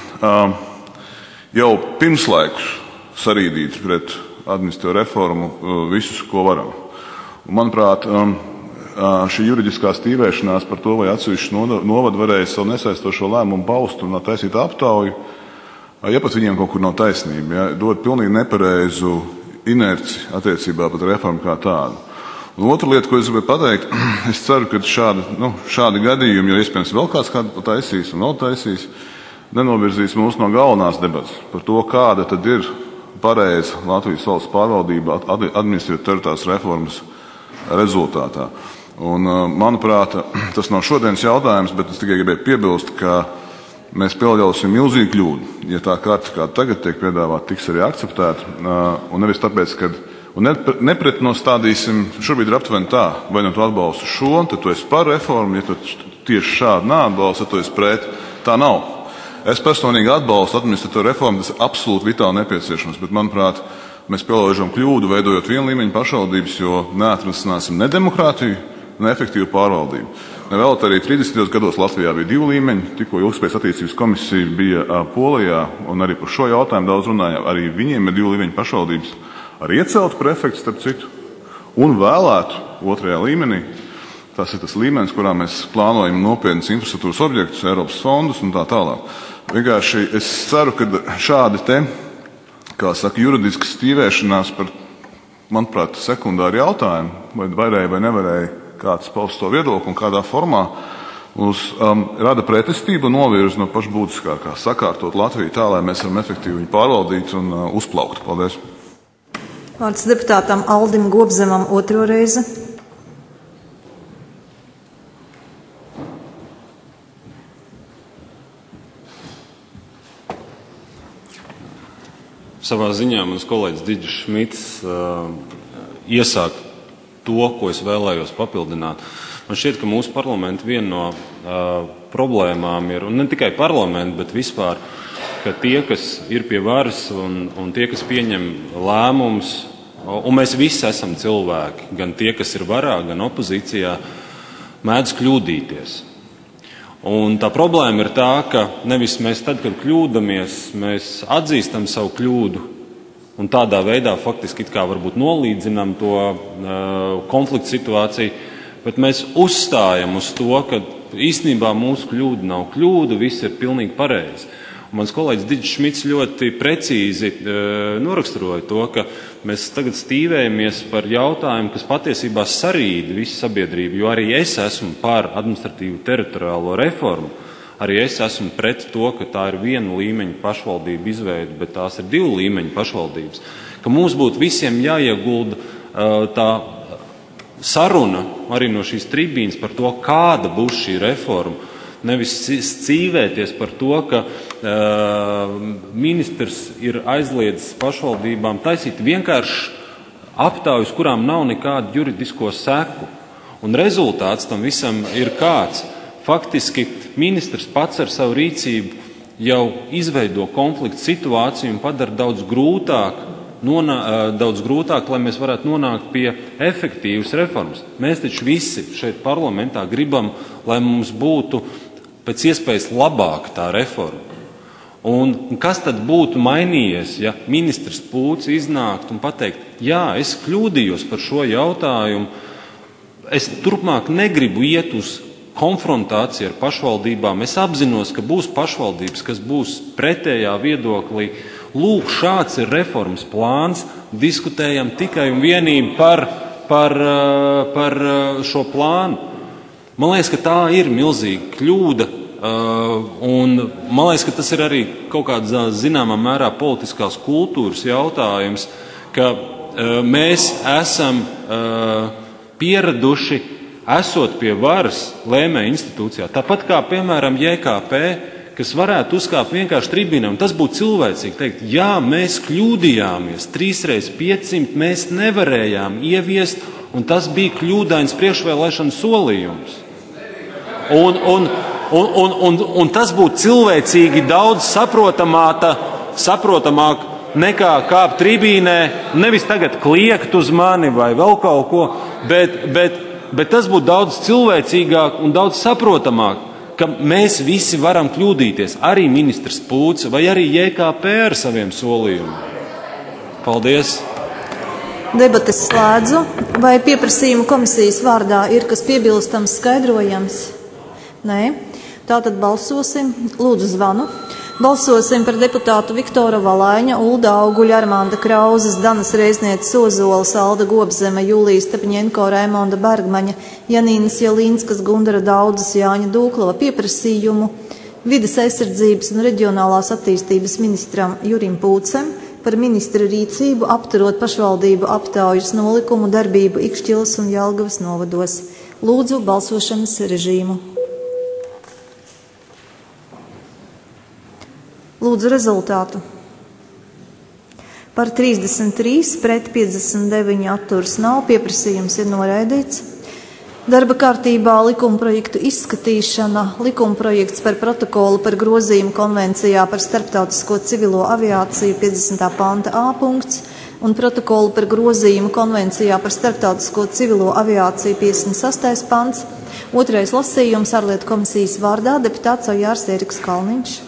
jau pirmslaikus sarīdīt pret administratīvo reformu visus, ko varam. Un, manuprāt, šī juridiskā stīvēšanās par to, vai atsevišķi novadi varēja savu nesaistošo lēmumu paust un taisīt aptauju, ja pat viņiem kaut kur nav taisnība, ja, dod pilnīgi nepareizu inerci attiecībā pat reformu kā tādu. Un otra lieta, ko es gribēju pateikt, es ceru, ka šādi, nu, šādi gadījumi, jo iespējams vēl kāds kādu taisīs un vēl taisīs, nenovirzīs mūs no galvenās debatas par to, kāda tad ir pareiza Latvijas valsts pārvaldība administratīvas teritoriālās reformas rezultātā. Un, manuprāt, tas nav šodienas jautājums, bet es tikai gribēju piebilst, ka mēs pieļausim milzīgu kļūdu, ja tā kārta, kā tagad tiek piedāvāta, tiks arī akceptēta, un nevis tāpēc, ka un nepretnostādīsim, šobrīd ir aptuveni tā, vai nu tu atbalsti šo, tad tu esi par reformu, ja tu tieši šādi neatbalsti, tad tu esi pret. Tā nav. Es personīgi atbalstu administratīvo reformu, tas ir absolūti vitāli nepieciešams, bet, manuprāt, mēs pielaužam kļūdu, veidojot vienu līmeņu pašvaldības, jo neatrisināsim ne demokrātiju, ne efektīvu pārvaldību. Nevēlēt arī trīsdesmitajos gados Latvijā bija divi līmeņi, tikko ilgspējas attīstības komisija bija Polijā, un arī par šo jautājumu daudz runājām. Arī viņiem ir divu līmeņu pašvaldības. Arī ieceltu prefektu, starp citu, un vēlētu otrajā līmenī. Tas ir tas līmenis, kurā mēs plānojam nopietnas infrastruktūras objektus, Eiropas fondus un tā tālāk. Vienkārši es ceru, ka šādi te, kā saka, juridiski stīvēšanās par, manuprāt, sekundāru jautājumu, vai varēja vai nevarēja kāds paust to viedokli un kādā formā, uz um, rada pretestību un novirza no pašbūtiskākā - sakārtot Latviju tā, lai mēs varam efektīvi viņu pārvaldīt un uh, uzplaukt. Paldies! Vārds deputātam Aldim Gobzemam otro reizi. Savā ziņā mans kolēģis Diģis Šmits uh, iesāk to, ko es vēlējos papildināt. Man šķiet, ka mūsu parlamenta viena no uh, problēmām ir, un ne tikai parlamenta, bet vispār, ka tie, kas ir pie varas un, un tie, kas pieņem lēmumus, un mēs visi esam cilvēki, gan tie, kas ir varā, gan opozīcijā, mēdz kļūdīties. Un tā problēma ir tā, ka nevis mēs tad, kad kļūdamies, mēs atzīstam savu kļūdu un tādā veidā faktiski it kā varbūt nolīdzinām to uh, konfliktu situāciju, bet mēs uzstājam uz to, ka īstenībā mūsu kļūda nav kļūda, viss ir pilnīgi pareizi. Un mans kolēģis Diģis Šmits ļoti precīzi uh, noraksturoja to, ka mēs tagad stīvējamies par jautājumu, kas patiesībā sarīd visu sabiedrību, jo arī es esmu par administratīvu teritoriālo reformu. Arī es esmu pret to, ka tā ir viena līmeņa pašvaldība izveide, bet tās ir divu līmeņu pašvaldības. Ka mums būtu visiem jāiegulda uh, tā saruna arī no šīs tribīnas par to, kāda būs šī reforma. Nevis cīvēties par to, ka uh, ministrs ir aizliedzis pašvaldībām taisīt vienkārši aptaujas, kurām nav nekādu juridisko seku. Un rezultāts tam visam ir kāds. Faktiski ministrs pats ar savu rīcību jau izveido konfliktu situāciju un padara daudz grūtāk, nonā, daudz grūtāk, lai mēs varētu nonākt pie efektīvas reformas. Mēs taču visi šeit parlamentā gribam, lai mums būtu pēc iespējas labāka tā reforma. Un kas tad būtu mainījies, ja ministrs Pūts iznākt un pateikt, jā, es kļūdījos par šo jautājumu, es turpmāk negribu iet uz konfrontāciju ar pašvaldībām, es apzinos, ka būs pašvaldības, kas būs pretējā viedoklī. Lūk, šāds ir reformas plāns, diskutējam tikai un vienīgi par, par, par šo plānu. Man liekas, ka tā ir milzīga kļūda, un man liekas, ka tas ir arī kaut kādā zināmā mērā politiskās kultūras jautājums, ka mēs esam pieraduši, esot pie varas lēmēju institūcijā. Tāpat kā, piemēram, J K P, kas varētu uzkāpt vienkārši tribīnā, un tas būtu cilvēcīgi teikt, jā, mēs kļūdījāmies, trīsreiz piecsimt mēs nevarējām ieviest, un tas bija kļūdains priekšvēlēšana solījums. Un, un, un, un, un, un tas būtu cilvēcīgi daudz saprotamāk nekā kāpt tribīnē, nevis tagad kliegt uz mani vai vēl kaut ko, bet, bet, bet tas būtu daudz cilvēcīgāk un daudz saprotamāk, ka mēs visi varam kļūdīties, arī ministrs Pūts vai arī J K P ar saviem solījumiem. Paldies! Debates slēdzu. Vai pieprasījumu komisijas vārdā ir kas piebilstams, skaidrojams? Nē. Tātad balsosim. Lūdzu zvanu. Balsosim par deputātu Viktora Valaiņa, Ulda Auguļa, Armanda Krauzes, Danas Reiznietes Ozolas, Alda Gobzeme, Julijas Stepaņenko, Raimonda Bergmaņa, Janīnas Jelīnskas, Gundara Daudzes, Jāņa Dūklava pieprasījumu vides aizsardzības un reģionālās attīstības ministram Jurim Pūcem par ministra rīcību apturot pašvaldību aptaujas nolikumu darbību Ikšķilas un Jelgavas novados. Lūdzu balsošanas režīmu. Lūdzu rezultātu. Par trīsdesmit trīs, pret piecdesmit deviņi atturs nav, pieprasījums ir noraidīts. Darba kārtībā likumprojektu izskatīšana, likumprojekts par protokolu par grozījumu konvencijā par starptautisko civilo aviāciju piecdesmitā panta A punkts un protokolu par grozījumu konvencijā par starptautisko civilo aviāciju piecdesmit sastais pants. Otrais lasījums ārlietu komisijas vārdā deputāts Ojārs Eriks Kalniņš.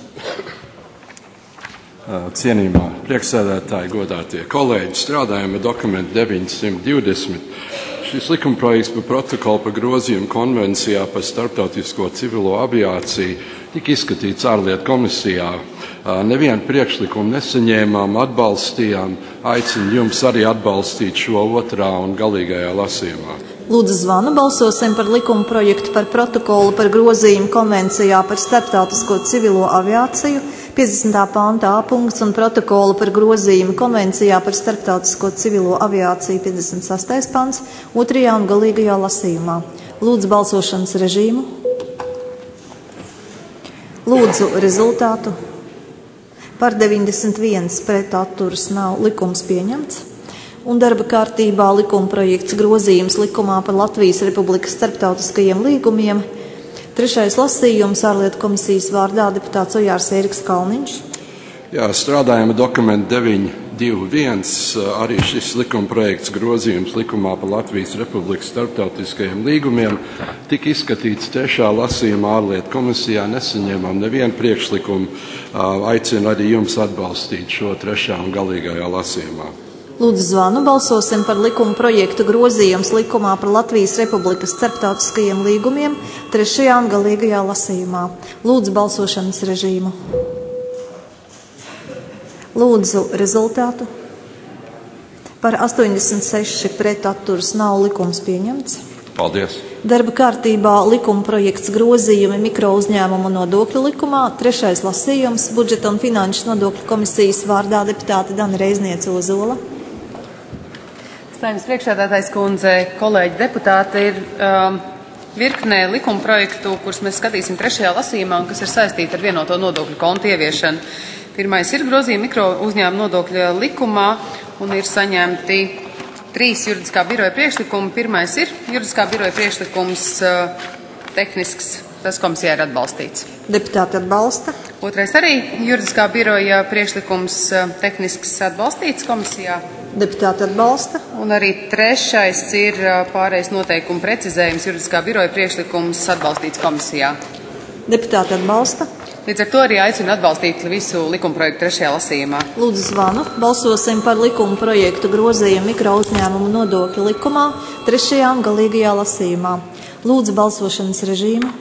Cienījumā priekšsēdētāji, godātie kolēģi, strādājam ar dokumentu deviņsimt divdesmit. Šis likumprojekts par protokolu par grozījumu konvencijā par starptautisko civilo aviāciju tika izskatīts ārlietu komisijā. Nevienu priekšlikumu nesaņēmām, atbalstījām. Aicinu jums arī atbalstīt šo otrā un galīgajā lasījumā. Lūdzu zvanu, balsosim par likuma projektu par protokolu par grozījumu konvencijā par starptautisko civilo aviāciju, piecdesmitā pāntā A punkts un protokolu par grozījumu konvencijā par starptautisko civilo aviāciju, piecdesmit sastais pants, otrajā un galīgajā lasījumā. Lūdzu balsošanas režīmu. Lūdzu rezultātu. Par deviņdesmit viens pret atturas nav, likums pieņemts. Un darba kārtībā likuma projekts grozījums likumā par Latvijas Republikas starptautiskajiem līgumiem. Trešais lasījums ārlietu komisijas vārdā deputāts Ojārs Ēriks Kalniņš. Jā, strādājam dokumentu deviņi divi viens, arī šis likuma projekts grozījums likumā par Latvijas Republikas starptautiskajiem līgumiem tika izskatīts trešā lasījumā ārlietu komisijā, nesaņēmām nevienu priekšlikumu, aicinu arī jums atbalstīt šo trešā un galīgajā lasījumā. Lūdzu zvanu, balsosim par likuma projektu grozījums likumā par Latvijas Republikas starptautiskajiem līgumiem trešajā un galīgajā lasījumā. Lūdzu balsošanas režīmu. Lūdzu rezultātu. Par astoņdesmit seši pret atturas nav, likums pieņemts. Paldies. Darba kārtībā likuma projekts grozījumi mikro uzņēmumu nodokļu likumā, trešais lasījums, budžeta un finanšu nodokļu komisijas vārdā deputāte Dana Reizniece Ozola. Saimnes priekšsēdētājs kundze, kolēģi deputāti, ir um, virknē likuma projektu, kurus mēs skatīsim trešajā lasījumā un kas ir saistīti ar vienoto nodokļu kontu ieviešanu. Pirmais ir grozījumi mikro uzņēmumu nodokļa likumā un ir saņemti trīs juridiskā biroja priekšlikumi. Pirmais ir juridiskā biroja priekšlikums uh, tehnisks, tas komisijā ir atbalstīts. Deputāti atbalsta. Otrais arī juridiskā biroja priekšlikums uh, tehnisks atbalstīts komisijā. Deputāti atbalsta. Un arī trešais ir pārējais noteikumu precizējums juridiskā biroja priekšlikums atbalstīts komisijā. Deputāti atbalsta. Līdz ar to arī aicinu atbalstīt visu likuma projektu trešajā lasījumā. Lūdzu zvanu. Balsosim par likuma projektu grozījumu mikro uzņēmumu nodokļu likumā trešajā un galīgajā lasījumā. Lūdzu balsošanas režīmu.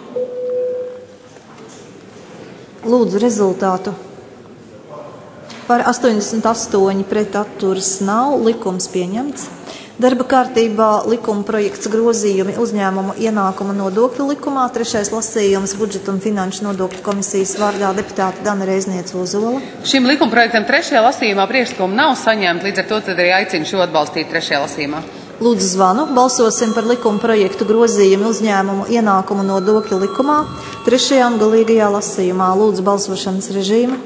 Lūdzu rezultātu. Par astoņdesmit astoņi pret atturas nav, likums pieņemts. Darba kārtībā likuma projekts grozījumi uzņēmumu ienākuma nodokļu likumā, trešais lasījums budžeta un finanšu nodokļu komisijas vārdā deputāte Dana Reizniece Ozola. Šim likuma projektam trešajā lasījumā priekšlikumu nav saņemta, līdz ar to tad arī aicinu šo atbalstīt trešajā lasījumā. Lūdzu zvanu, balsosim par likuma projektu grozījumu uzņēmumu ienākuma nodokļu likumā, trešajā un galīgajā lasījumā. Lūdzu balsošanas režīmu.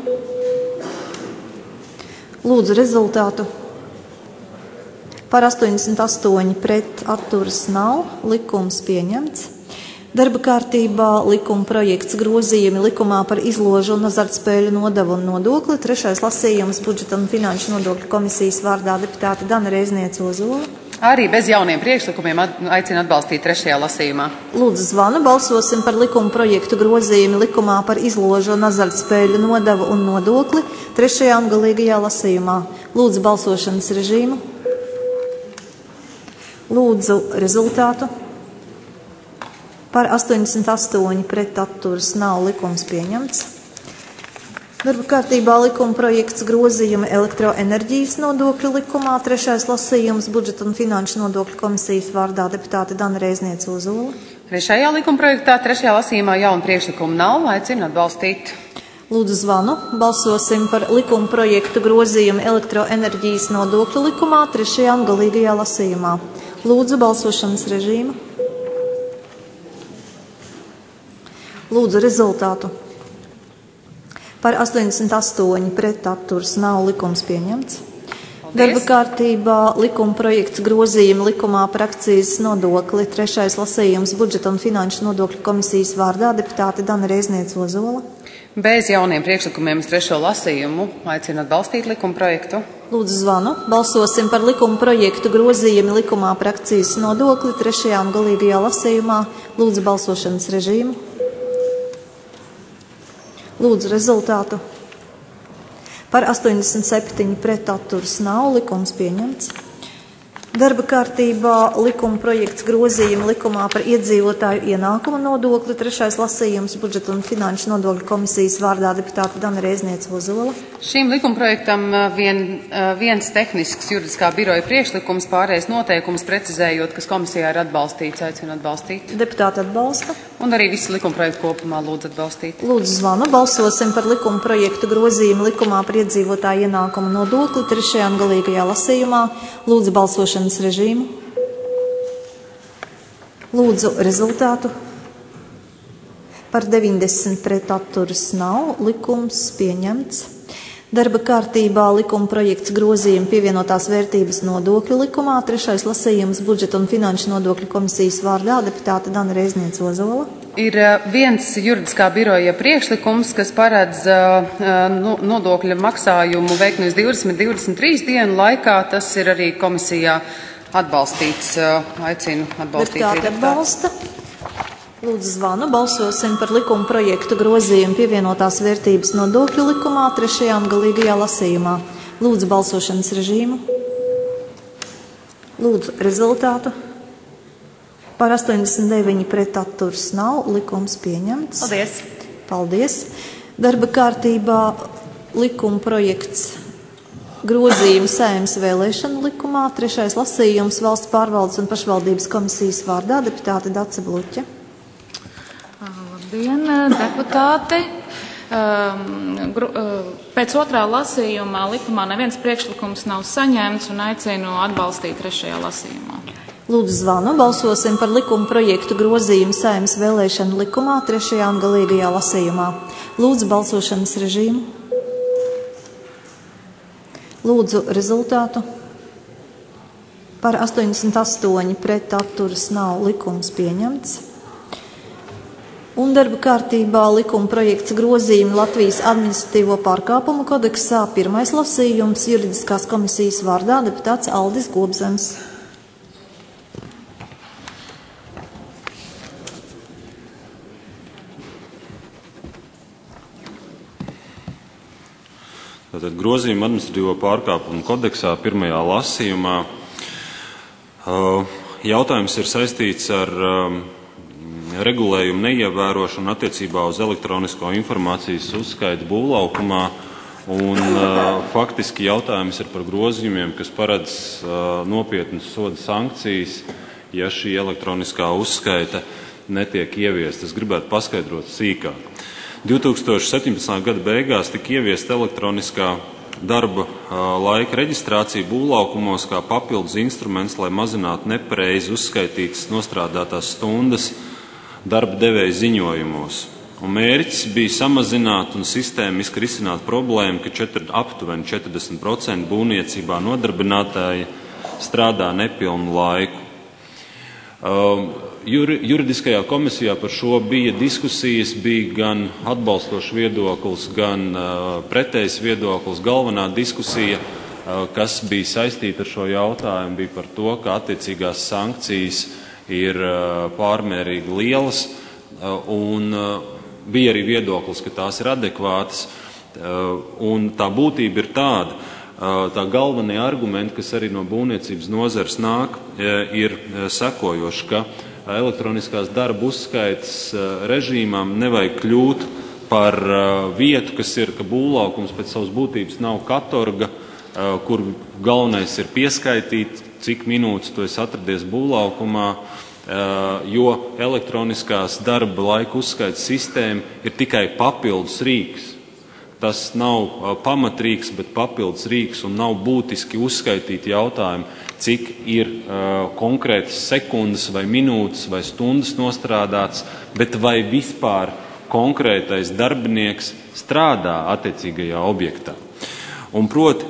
Lūdzu rezultātu. Par astoņdesmit astoņi pret atturas nav, likums pieņemts. Darba kārtībā likuma projekts grozījumi likumā par izložu un azartspēļu nodevu un nodokli, trešais lasījums budžeta un finanšu nodokļu komisijas vārdā deputāte Dana Reizniece Ozola. Arī bez jauniem priekšlikumiem aicinu atbalstīt trešajā lasījumā. Lūdzu zvanu, balsosim par likuma projektu grozījumi likumā par izložu un azartspēļu nodevu un nodokli, trešajā un galīgajā lasījumā. Lūdzu balsošanas režīmu. Lūdzu rezultātu. Par astoņdesmit astoņi pret atturas nav, likums pieņemts. Darba kārtībā likuma projekts grozījumi elektroenerģijas nodokļu likumā, trešais lasījums budžeta un finanšu nodokļu komisijas vārdā deputāte Dana Reizniece Ozola. Arī šajā likuma projektā trešajā lasījumā jaunu priekšlikumu nav, aicinu atbalstīt. Lūdzu zvanu, balsosim par likuma projektu grozījumu elektroenerģijas nodokļu likumā, trešajā un galīgajā lasījumā. Lūdzu balsošanas režīmu. Lūdzu rezultātu. Par astoņdesmit astoņi pret atturas nav, likums pieņemts. Darba kārtībā likuma projekts grozījumi likumā par akcijas nodokli, trešais lasījums budžeta un finanšu nodokļu komisijas vārdā deputāte Dana Reizniece Ozola. Bez jauniem priekšlikumiem uz trešo lasījumu aicinu atbalstīt likuma projektu. Lūdzu zvanu, balsosim par likuma projektu grozījumi likumā par akcijas nodokli, trešajā un galīgajā lasījumā. Lūdzu balsošanas režīmu. Lūdzu rezultātu. Par astoņdesmit septiņi pret atturas nav, likums pieņemts. Darba kārtībā likuma projekts grozījuma likumā par iedzīvotāju ienākumu nodokli, trešais lasījums budžeta un finanšu nodokļu komisijas vārdā deputāta Dana Reizniece Ozola. Šīm likumprojektam vien, viens tehnisks juridiskā biroja priekšlikums, pārējais noteikums precizējot, kas komisijā ir atbalstīts, aicinu atbalstīt. Deputāti atbalsta. Un arī visu likumprojektu kopumā lūdzu atbalstīt. Lūdzu zvanu, balsosim par likuma projektu grozījumu likumā par iedzīvotāju ienākumu nodokli trešajā un galīgajā lasījumā. Lūdzu balsošanas režīmu. Lūdzu rezultātu. Par deviņdesmit pret atturas nav. Likums pieņemts. Darba kārtībā likuma projekts grozījuma pievienotās vērtības nodokļu likumā. Trešais lasījums budžeta un finanšu nodokļu komisijas vārdā deputāta Dana Reizniece Ozola. Ir viens juridiskā biroja priekšlikums, kas paredz uh, nodokļu maksājumu veikt no divdesmit divdesmit trīs dienu laikā. Tas ir arī komisijā atbalstīts. Uh, aicinu atbalstīt. Deputāti atbalsta. Lūdzu zvanu, balsosim par likuma projektu grozījumu pievienotās vērtības nodokļu likumā trešajā un galīgajā lasījumā. Lūdzu balsošanas režīmu. Lūdzu rezultātu. Par astoņdesmit deviņi pret atturas nav. Likums pieņemts. Paldies. Paldies. Darba kārtībā likuma projekts grozījumu Saeimas vēlēšanu likumā. Trešais lasījums valsts pārvaldes un pašvaldības komisijas vārdā deputāte Dace Bluķe. Labdien, deputāti! Pēc otrā lasījumā likumā neviens priekšlikums nav saņemts un aicinu atbalstīt trešajā lasījumā. Lūdzu zvanu, balsosim par likuma projektu grozījumu Saeimas vēlēšanu likumā trešajā un galīgajā lasījumā. Lūdzu balsošanas režīmu. Lūdzu rezultātu. Par astoņdesmit astoņi pret atturas nav. Likums pieņemts. Un darba kārtībā likuma projekts grozījumi Latvijas administratīvo pārkāpumu kodeksā. Pirmais lasījums juridiskās komisijas vārdā deputāts Aldis Gobzems. Tātad grozījumi administratīvo pārkāpumu kodeksā pirmajā lasījumā. Jautājums ir saistīts ar regulējumu neievērošanu attiecībā uz elektronisko informācijas uzskaitu būvlaukumā. Un, uh, faktiski jautājums ir par grozījumiem, kas paredz uh, nopietnas soda sankcijas, ja šī elektroniskā uzskaita netiek ieviesta. Es gribētu paskaidrot sīkāk. divi tūkstoši septiņpadsmitā gada beigās tika ieviesta elektroniskā darba uh, laika reģistrācija būvlaukumos kā papildus instruments, lai mazinātu nepareizi uzskaitītas nostrādātās stundas darba devēja ziņojumos. Un mērķis bija samazināt un sistēmiski risināt problēmu, ka četri, aptuveni četrdesmit procenti būvniecībā nodarbinātāji strādā nepilnu laiku. Uh, jur, juridiskajā komisijā par šo bija diskusijas, bija gan atbalstošs viedoklis, gan uh, pretējs viedoklis. Galvenā diskusija, uh, kas bija saistīta ar šo jautājumu, bija par to, ka attiecīgās sankcijas ir pārmērīgi lielas, un bija arī viedoklis, ka tās ir adekvātas. Un tā būtība ir tāda, tā galvenie argumenti, kas arī no būvniecības nozares nāk, ir sekojoši, ka elektroniskās darba uzskaitas režīmām nevajag kļūt par vietu, kas ir, ka būvlaukums pēc savas būtības nav katorga, kur galvenais ir pieskaitīt, cik minūtes tu esi atradies būvlaukumā, jo elektroniskās darba laika uzskaitas sistēma ir tikai papildus rīks. Tas nav pamatrīks, bet papildus rīks un nav būtiski uzskaitīt jautājumu, cik ir konkrētas sekundes vai minūtes vai stundas nostrādāts, bet vai vispār konkrētais darbinieks strādā attiecīgajā objektā. Un proti,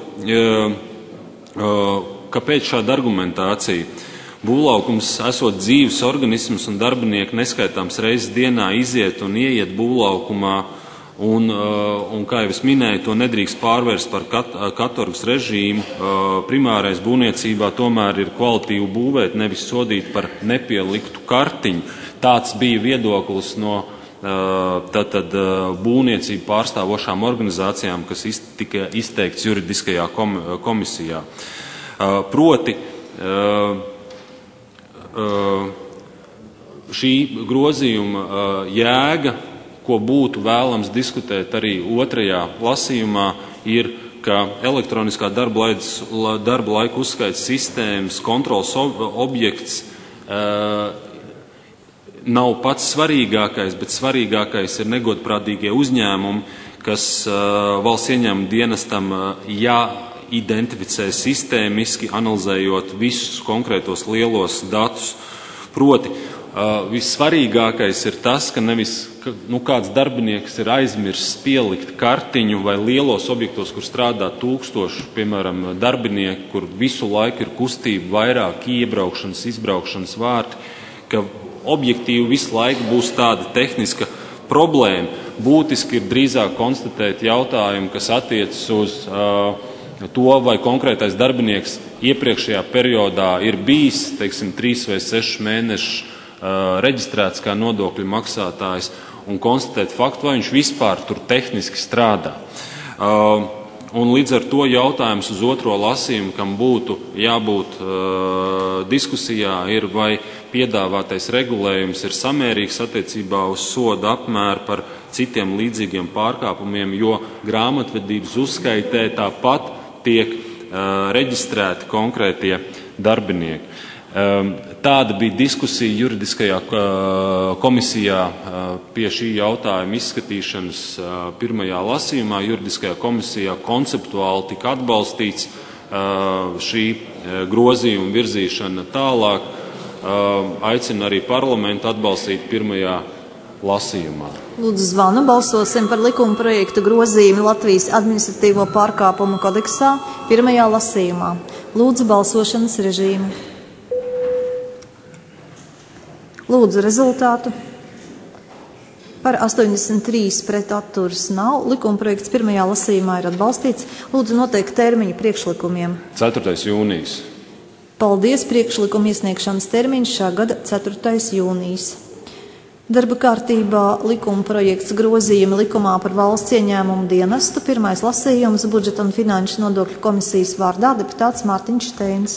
kāpēc šāda argumentācija? Būvlaukums esot dzīves organisms un darbinieki neskaitāms reizes dienā iziet un ieiet būvlaukumā, un, un kā jau es minēju, to nedrīkst pārvērst par kat, katorgas režīmu. Primārais būvniecībā tomēr ir kvalitīvi būvēt, nevis sodīt par nepieliktu kartiņu. Tāds bija viedoklis no tātad būvniecību pārstāvošām organizācijām, kas tika izteikts juridiskajā komisijā. Proti, šī grozījuma jēga, ko būtu vēlams diskutēt arī otrajā lasījumā, ir, ka elektroniskā darba, laids, darba laika uzskaits sistēmas kontrols objekts nav pats svarīgākais, bet svarīgākais ir negodprātīgie uzņēmumi, kas valsts ieņēmuma dienestam jāidentificē sistēmiski, analizējot visus konkrētos lielos datus. Proti, vissvarīgākais ir tas, ka nevis ka, nu, kāds darbinieks ir aizmirsis pielikt kartiņu vai lielos objektos, kur strādā tūkstoši, piemēram, darbinieki, kur visu laiku ir kustība, vairāk iebraukšanas, izbraukšanas vārti, ka objektīvi visu laiku būs tāda tehniska problēma. Būtiski ir drīzāk konstatēt jautājumu, kas attiecas uz uh, to, vai konkrētais darbinieks iepriekšējā periodā ir bijis, teiksim, trīs vai sešus mēnešus reģistrēts kā nodokļu maksātājs un konstatēt faktu, vai viņš vispār tur tehniski strādā. Un līdz ar to jautājums uz otro lasījumu, kam būtu jābūt diskusijā, ir, vai piedāvātais regulējums ir samērīgs attiecībā uz soda apmēru par citiem līdzīgiem pārkāpumiem, jo grāmatvedības uzskaitē tāpat tiek reģistrēti konkrētie darbinieki. Tāda bija diskusija juridiskajā komisijā pie šī jautājuma izskatīšanas pirmajā lasījumā. Juridiskajā komisijā konceptuāli tika atbalstīts šī grozījuma virzīšana tālāk. Aicinu arī parlamentu atbalstīt pirmajā lasījumā. Lūdzu, zvanu, balsosim par likuma projektu grozījumu Latvijas administratīvo pārkāpumu kodeksā pirmajā lasījumā. Lūdzu, balsošanas režīmu. Lūdzu, rezultātu. Par astoņdesmit trīs pret atturas nav. Likuma projekts pirmajā lasījumā ir atbalstīts. Lūdzu, noteikti termiņu priekšlikumiem. ceturtais jūnijas. Paldies, priekšlikuma iesniegšanas termiņš šā gada ceturtais jūnijas. Darba kārtībā likuma projekts grozījumi likumā par valsts ieņēmumu dienestu. Pirmais lasījums budžeta un finanšu nodokļu komisijas vārdā deputāts Mārtiņš Steins.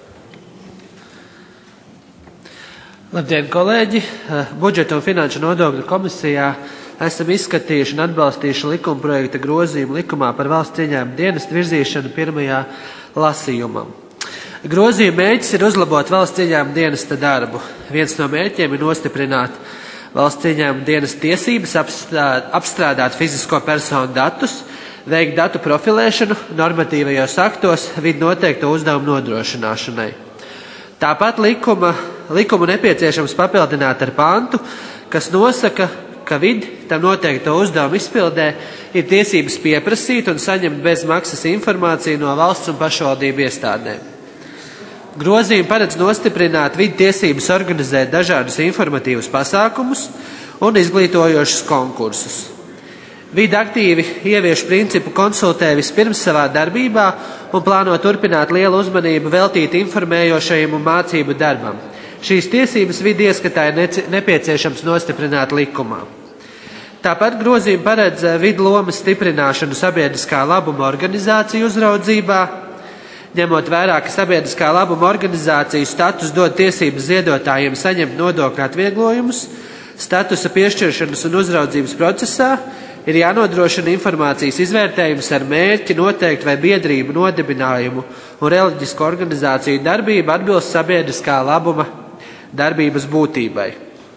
Labdien, kolēģi! Budžeta un finanšu nodokļu komisijā esam izskatījuši un atbalstījuši likuma projekta grozījumu likumā par valsts ieņēmumu dienestu virzīšanu pirmajā lasījumā. Grozījuma mērķis ir uzlabot valsts ieņēmuma dienesta darbu. Viens no mērķiem ir nostiprināt valsts ieņēmuma dienesta tiesības apstrādāt fizisko personu datus, veikt datu profilēšanu normatīvajos aktos vidu noteikto uzdevumu nodrošināšanai. Tāpat likuma, likumu nepieciešams papildināt ar pantu, kas nosaka, ka vidi tam noteikto uzdevumu izpildē ir tiesības pieprasīt un saņemt bez maksas informāciju no valsts un pašvaldību iestādēm. Grozījumi paredz nostiprināt vidi tiesības organizēt dažādus informatīvus pasākumus un izglītojošus konkursus. Vidi aktīvi ievieš principu konsultē vispirms savā darbībā un plāno turpināt lielu uzmanību veltīt informējošajam un mācību darbam. Šīs tiesības vidi ieskatā ir nepieciešams nostiprināt likumā. Tāpat grozījumi paredz vidu lomas stiprināšanu sabiedriskā labuma organizāciju uzraudzībā, ņemot vērā, ka sabiedriskā labuma organizāciju status dod tiesības ziedotājiem saņemt nodokļu atvieglojumus, statusa piešķiršanas un uzraudzības procesā ir jānodrošina informācijas izvērtējums ar mērķi noteikt, vai biedrību nodibinājumu un reliģisku organizāciju darbība atbilst sabiedriskā labuma darbības būtībai.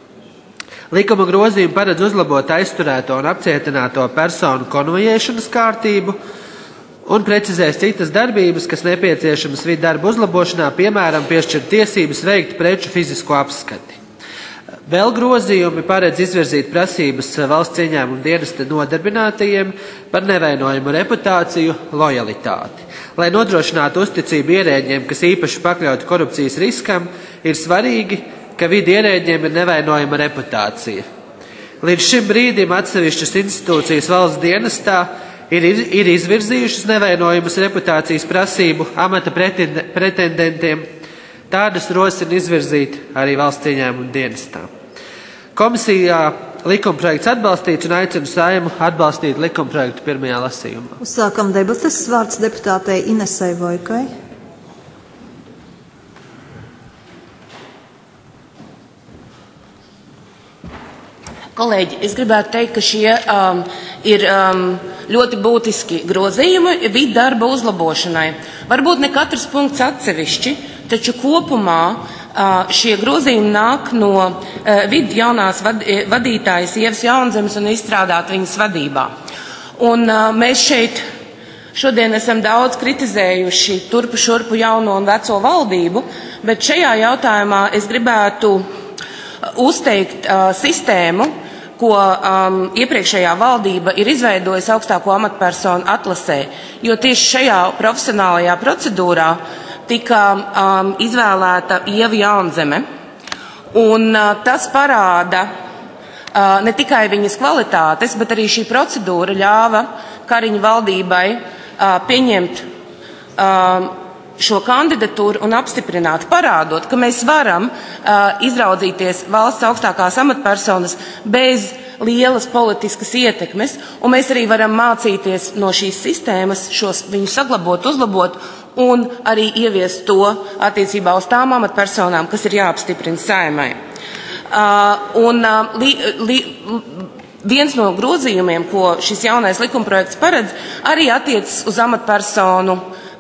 Likuma grozījumi paredz uzlabot aizturēto un apcietināto personu konvojēšanas kārtību un precizēs citas darbības, kas nepieciešamas vidu darba uzlabošanā, piemēram, piešķirt tiesības veikt preču fizisko apskati. Vēl grozījumi paredz izvirzīt prasības valsts ieņēmuma dienesta nodarbinātajiem par nevainojumu reputāciju, lojalitāti. Lai nodrošinātu uzticību ierēģiem, kas īpaši pakļauti korupcijas riskam, ir svarīgi, ka vidu ierēģiem ir nevainojama reputācija. Līdz šim brīdim atsevišķas institūcijas valsts dienestā ir, ir izvirzījušas nevainojumas reputācijas prasību amata pretendentiem. Tādas rosina izvirzīt arī valsts ieņēmuma dienestā. Komisijā likumprojekts atbalstīts un aicinu Saeimu atbalstīt likumprojektu pirmajā lasījumā. Uzsākam debates. Vārds deputātei Inesai Vojkai. Kolēģi, es gribētu teikt, ka šie um, ir um, ļoti būtiski grozījumi vidu darba uzlabošanai. Varbūt ne katrs punkts atsevišķi, taču kopumā uh, šie grozījumi nāk no uh, vidu jaunās vad, vadītājas Ievas Jaunzemes un izstrādāt viņas vadībā. Un uh, mēs šeit šodien esam daudz kritizējuši turpu šurpu jauno un veco valdību, bet šajā jautājumā es gribētu uzteikt uh, sistēmu, ko um, iepriekšējā valdība ir izveidojusi augstāko amatpersonu atlasē, jo tieši šajā profesionālajā procedūrā tika um, izvēlēta Ieva Jaunzeme, un uh, tas parāda uh, ne tikai viņas kvalitātes, bet arī šī procedūra ļāva Kariņa valdībai uh, pieņemt uh, šo kandidatūru un apstiprināt, parādot, ka mēs varam uh, izraudzīties valsts augstākās amatpersonas bez lielas politiskas ietekmes, un mēs arī varam mācīties no šīs sistēmas, šos viņu saglabot, uzlabot un arī ieviest to attiecībā uz tām amatpersonām, kas ir jāapstiprina Saeimai. Uh, un uh, li, li, viens no grozījumiem, ko šis jaunais likumprojekts paredz, arī attiecas uz amatpersonu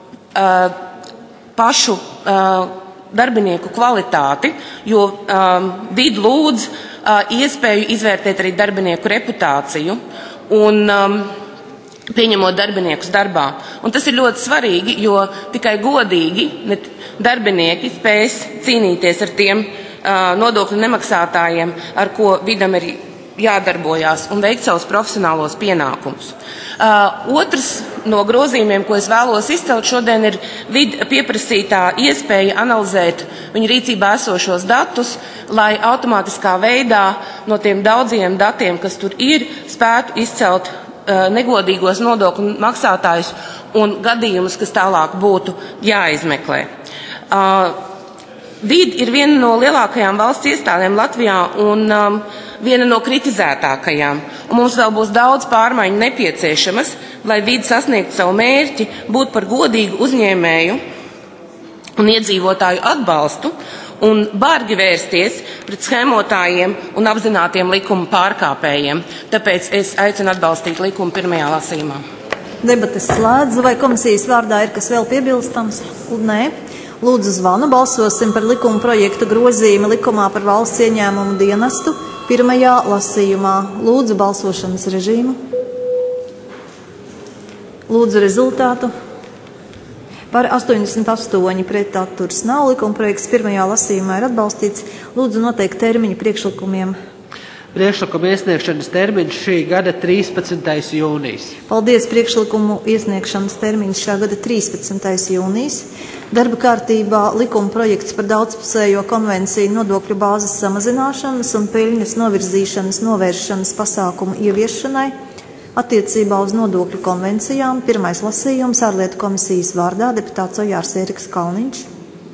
uh, pašu uh, darbinieku kvalitāti, jo um, vidu lūdz uh, iespēju izvērtēt arī darbinieku reputāciju un um, pieņemot darbiniekus darbā. Un tas ir ļoti svarīgi, jo tikai godīgi darbinieki spēs cīnīties ar tiem uh, nodokļu nemaksātājiem, ar ko vidam ir jādarbojās un veikt savus profesionālos pienākumus. Uh, otrs no grozījumiem, ko es vēlos izcelt šodien, ir vid pieprasītā iespēja analizēt viņu rīcībā esošos datus, lai automātiskā veidā no tiem daudziem datiem, kas tur ir, spētu izcelt uh, negodīgos nodokļu maksātājus un gadījumus, kas tālāk būtu jāizmeklē. Uh, Vid ir viena no lielākajām valsts iestādēm Latvijā un um, viena no kritizētākajām. Un mums vēl būs daudz pārmaiņu nepieciešamas, lai Vid sasniegtu savu mērķi, būt par godīgu uzņēmēju un iedzīvotāju atbalstu un bargi vērsties pret schēmotājiem un apzinātiem likuma pārkāpējiem. Tāpēc es aicinu atbalstīt likumu pirmajā lasījumā. Debates slēdz. Vai komisijas vārdā ir kas vēl piebilstams? Nē. Lūdzu zvanu, balsosim par likuma projektu grozījumu likumā par valsts ieņēmumu dienestu pirmajā lasījumā. Lūdzu balsošanas režīmu. Lūdzu rezultātu. Par astoņdesmit astoņi pret atturas nav. Likuma projekts pirmajā lasījumā ir atbalstīts. Lūdzu noteikt termiņu priekšlikumiem. Priekšlikuma iesniegšanas termiņš šī gada trīspadsmitais jūnijas. Paldies, priekšlikumu iesniegšanas termiņš šā gada trīspadsmitais jūnijas. Darba kārtībā likuma projekts par daudzpusējo konvenciju nodokļu bāzes samazināšanas un peļņas novirzīšanas novēršanas pasākumu ieviešanai attiecībā uz nodokļu konvencijām. Pirmais lasījums ārlietu komisijas vārdā deputāts Ojārs Ēriks Kalniņš.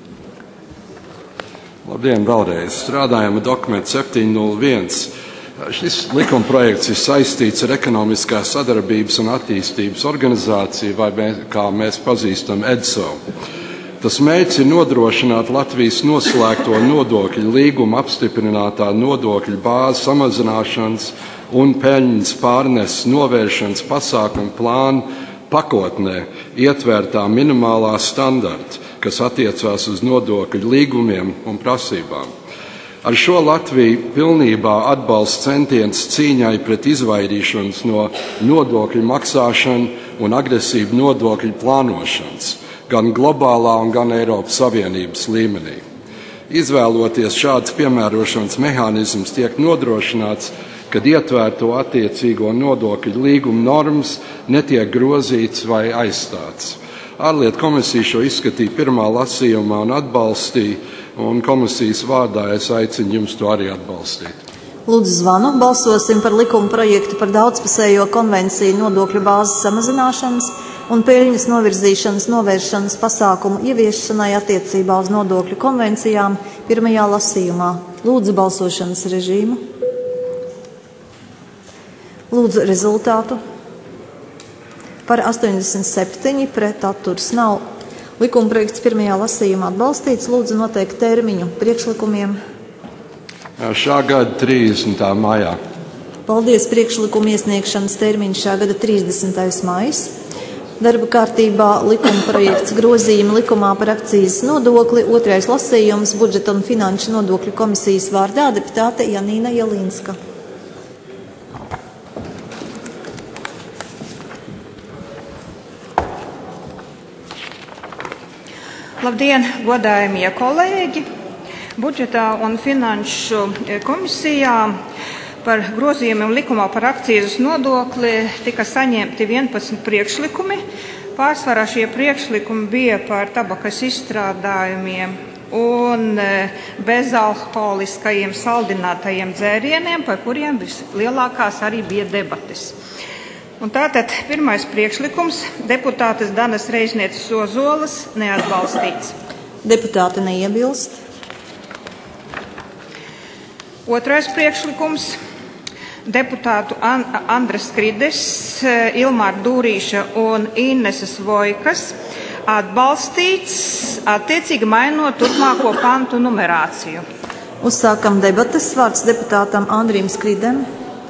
Labdien, vēlreiz. Strādājam ar dokumentu septiņi nulle viens. Šis likumprojekts ir saistīts ar ekonomiskās sadarbības un attīstības organizāciju, vai mēs, kā mēs pazīstam E D S O. Tas mērķis ir nodrošināt Latvijas noslēgto nodokļu līgumu apstiprinātā nodokļu bāzes samazināšanas un peļņas pārneses novēršanas pasākumu plānu pakotnē ietvērtā minimālā standarta, kas attiecās uz nodokļu līgumiem un prasībām. Ar šo Latviju pilnībā atbalsta centiens cīņai pret izvairīšanos no nodokļu maksāšanu un agresīvu nodokļu plānošanas, gan globālā un gan Eiropas Savienības līmenī. Izvēloties šāds piemērošanas mehānisms tiek nodrošināts, kad ietvērto attiecīgo nodokļu līguma normas netiek grozīts vai aizstāts. Ārlietu komisija šo izskatīja pirmā lasījumā un atbalstīja, un komisijas vārdā es aicinu jums to arī atbalstīt. Lūdzu zvanu, balsosim par likuma projektu par daudzpusējo konvenciju nodokļu bāzes samazināšanas un peļņas novirzīšanas novēršanas pasākumu ieviešanai attiecībā uz nodokļu konvencijām pirmajā lasījumā. Lūdzu balsošanas režīmu. Lūdzu rezultātu. Par astoņdesmit septiņi pret atturas nav. Likumprojekts pirmajā lasījumā atbalstīts. Lūdzu noteikt termiņu priekšlikumiem. Šā gada trīsdesmitā maijā. Paldies, priekšlikuma iesniegšanas termiņš šā gada trīsdesmitais maijs. Darba kārtībā likuma projekts grozījuma likumā par akcijas nodokli, otrais lasījums budžeta un finanšu nodokļu komisijas vārdā deputāte Janīna Jelīnska. Labdien, godājamie kolēģi! Budžetā un finanšu komisijā par grozījumiem likumā par akcijas nodokli tika saņemti vienpadsmit priekšlikumi. Pārsvarā šie priekšlikumi bija par tabakas izstrādājumiem un bezalkoholiskajiem saldinātajiem dzērieniem, par kuriem vislielākās arī bija debates. Un tātad pirmais priekšlikums deputātes Danas Reiznieces Ozolas neatbalstīts. Deputāte neiebilst. Otrais priekšlikums deputātu Andras Krides, Ilmāra Dūrīša un Ineses Vojkas atbalstīts, attiecīgi mainot turpmāko pantu numerāciju. Uzsākam debates. Vārds deputātam Andrim Skridem.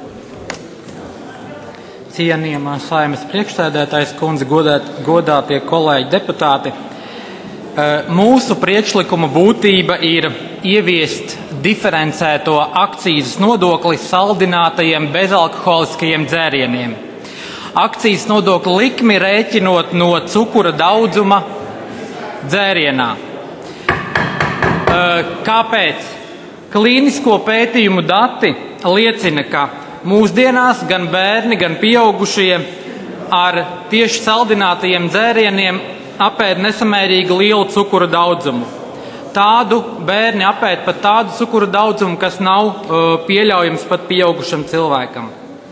Cienījamā Saeimas priekšsēdētājas kundze, godātie kolēģi deputāti. Mūsu priekšlikuma būtība ir ieviest diferencēto akcijas nodokli saldinātajiem bezalkoholiskajiem dzērieniem. Akcijas nodokļa likmi rēķinot no cukura daudzuma dzērienā. Kāpēc? Klīnisko pētījumu dati liecina, ka mūsdienās gan bērni, gan pieaugušie ar tieši saldinātajiem dzērieniem apēd nesamērīgi lielu cukura daudzumu. Tādu bērni apēd pat tādu cukura daudzumu, kas nav uh, pieļaujams pat pieaugušam cilvēkam.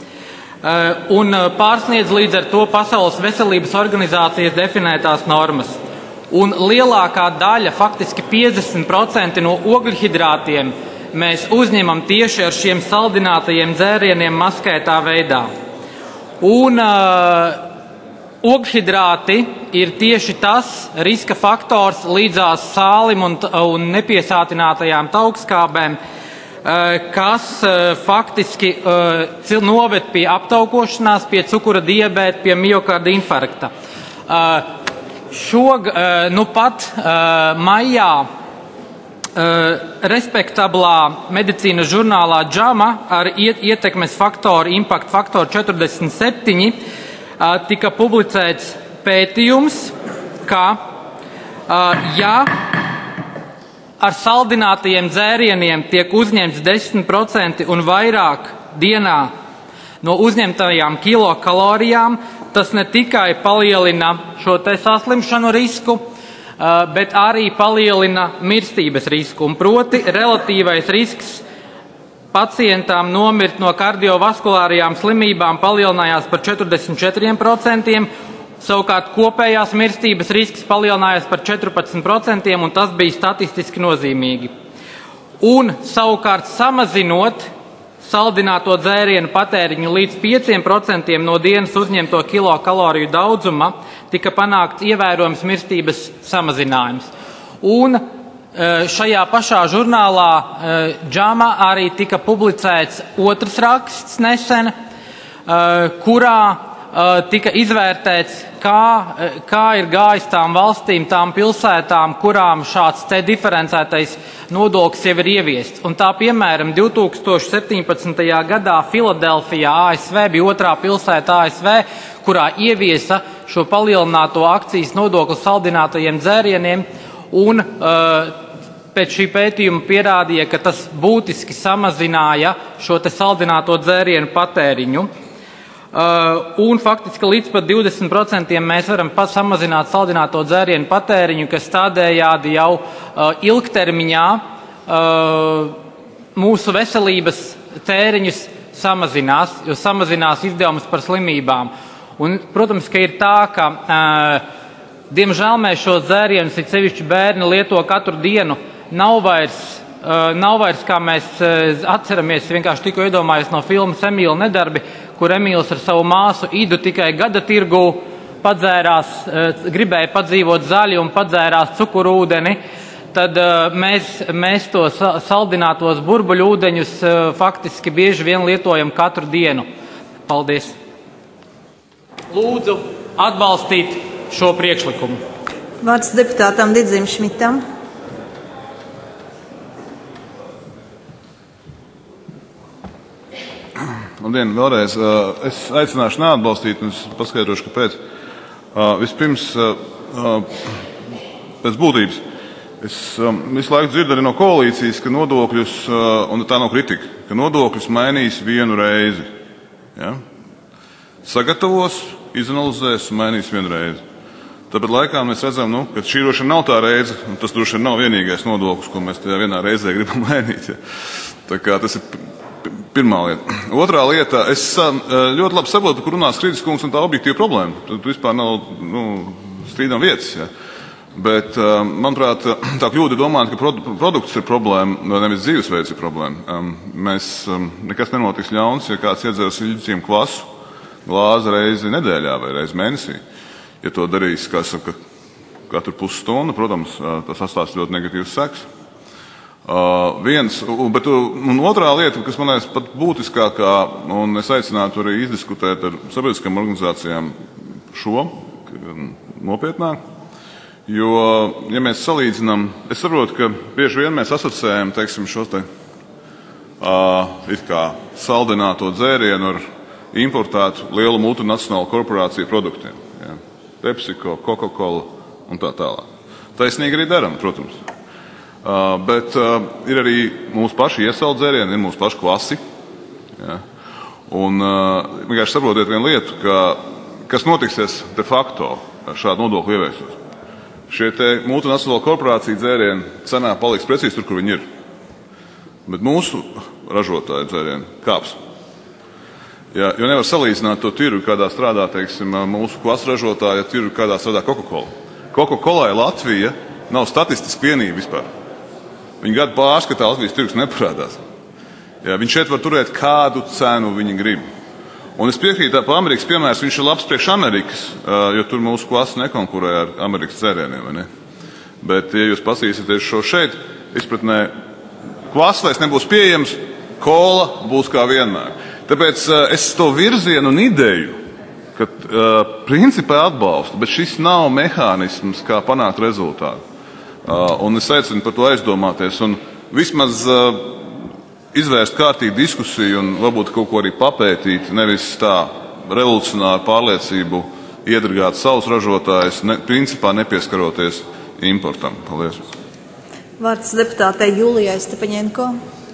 Uh, un pārsniedz līdz ar to Pasaules veselības organizācijas definētās normas. Un lielākā daļa, faktiski piecdesmit procenti no ogļhidrātiem, mēs uzņemam tieši ar šiem saldinātajiem dzērieniem maskētā veidā. Un uh, ogļhidrāti ir tieši tas riska faktors līdzās sālim un, un nepiesātinātajām taukskābēm, uh, kas uh, faktiski uh, noved pie aptaukošanās, pie cukura diabēta, pie miokarda infarkta. Uh, šog, uh, nu pat uh, maijā Uh, respektablā medicīnas žurnālā JAMA ar ietekmes faktoru, impact faktoru četrdesmit septiņi uh, tika publicēts pētījums, ka uh, ja ar saldinātajiem dzērieniem tiek uzņemts desmit procenti un vairāk dienā no uzņemtajām kilokalorijām, tas ne tikai palielina šo te saslimšanu risku, bet arī palielina mirstības risku. Un proti relatīvais risks pacientām nomirt no kardiovaskulārajām slimībām palielinājās par četrdesmit četriem procentiem, savukārt kopējās mirstības risks palielinājās par četrpadsmit procentiem, un tas bija statistiski nozīmīgi. Un savukārt samazinot saldināto dzērienu patēriņu līdz pieciem procentiem no dienas uzņemto kilokaloriju daudzuma, tika panākts ievērojams mirstības samazinājums. Un šajā pašā žurnālā JAMA arī tika publicēts otrs raksts nesen, kurā tika izvērtēts, kā, kā ir gājis tām valstīm, tām pilsētām, kurām šāds te diferencētais nodoklis jau ir ieviests. Un tā, piemēram, divi tūkstoši septiņpadsmitajā gadā Filadelfijā, A S V, bija otrā pilsēta A S V, kurā ieviesa šo palielināto akcijas nodokli saldinātajiem dzērieniem, un uh, pēc šī pētījuma pierādīja, ka tas būtiski samazināja šo te saldināto dzērienu patēriņu. Uh, un faktiski līdz pat divdesmit procentiem mēs varam samazināt saldināto dzērienu patēriņu, kas tādējādi jau uh, ilgtermiņā uh, mūsu veselības tēriņus samazinās, jo samazinās izdevumus par slimībām. Un, protams, ka ir tā, ka uh, diemžēl mēs šos dzērienus, it sevišķi bērni, lieto katru dienu, nav vairs, uh, nav vairs kā mēs uh, atceramies, vienkārši tikko iedomājos no filmas Emīla Nedarbi, kur Emīls ar savu māsu Idu tikai gada tirgū padzērās, gribēja padzīvot zaļi un padzērās cukurūdeni. tad mēs, mēs tos saldinātos burbuļūdeņus faktiski bieži vien lietojam katru dienu. Paldies! Lūdzu atbalstīt šo priekšlikumu. Vārds deputātam Didzim Šmitam. Labdien, vēlreiz. Es aicināšu neatbalstīt, un es paskaidrošu, kāpēc. Vispirms, pēc būtības, es visu laiku dzirdu arī no koalīcijas, ka nodokļus, un tā nav kritika, ka nodokļus mainīs vienu reizi. Ja? Sagatavos, izanalizēs un mainīs vienu reizi. Tāpēc laikā mēs redzam, nu, ka šī droši vien nav tā reize, un tas droši vien nav vienīgais nodoklis, ko mēs tajā vienā reizē gribam mainīt. Ja? Tā kā tas ir pirmā lieta. Otrā lieta, es ļoti labi saprotu, kur runā Skrīdis kungs, un tā objektīva problēma. Tur vispār nav nu, strīdam vietas. Ja. Bet, manuprāt, tā kļūda domāt, ka produkts ir problēma, nevis dzīvesveids ir problēma. Mēs nekas nenotiks ļauns, ja kāds iedzers ilģiciem kvasu glāzi reizi nedēļā vai reizi mēnesī. Ja to darīs, kā saka, katru pusstundu, protams, tas atstās ļoti negatīvs seks. Uh, viens, bet un otrā lieta, kas man liekas pat būtiskākā, un es aicinātu arī izdiskutēt ar sabiedriskām organizācijām šo nopietnāk, jo, ja mēs salīdzinām, es saprotu, ka bieži vien mēs asociējam, teiksim, šos te uh, it kā saldināto dzērienu ar importētu lielu multinacionālu korporāciju produktiem. Ja? PepsiCo, Coca-Cola un tā tālāk. Taisnīgi arī daram, protams. Uh, bet uh, ir arī mūsu paši iesalu dzērieni, ir mūsu paši kvasi. Ja? Un uh, vienkārši saprotiet vienu lietu, ka, kas notiksies de facto ar šādu nodokli ieviesot. Šie te multinacionālo korporāciju dzērieni cenā paliks precīzi tur, kur viņi ir. Bet mūsu ražotāju dzērieni kāps. Ja, jo nevar salīdzināt to tirgu, kādā strādā, teiksim, mūsu kvasu ražotāja tirgu, kādā strādā Coca-Cola. Coca-Colai Latvija nav statistiski vienība vispār. Viņa gadu pārskatā Latvijas tirgus neparādās. Ja, viņš šeit var turēt kādu cenu viņi grib. Un es piekrītu, tā pa Amerikas piemērs, viņš ir labs priekš Amerikas, jo tur mūsu klasa nekonkurē ar Amerikas dzērieniem, vai ne? Bet, ja jūs pasīsieties šo šeit, izpratnē, kvass vairs nebūs pieejams, kola būs kā vienmēr. Tāpēc es to virzienu un ideju, ka uh, principā atbalstu, bet šis nav mehānisms, kā panākt rezultātu. Uh, un es aicinu par to aizdomāties un vismaz uh, izvērst kārtīgu diskusiju un varbūt kaut ko arī papētīt, nevis tā revolucionāru pārliecību iedragāt savus ražotājus, ne, principā nepieskaroties importam. Paldies. Vārds deputātei Julijai Stepaņenko.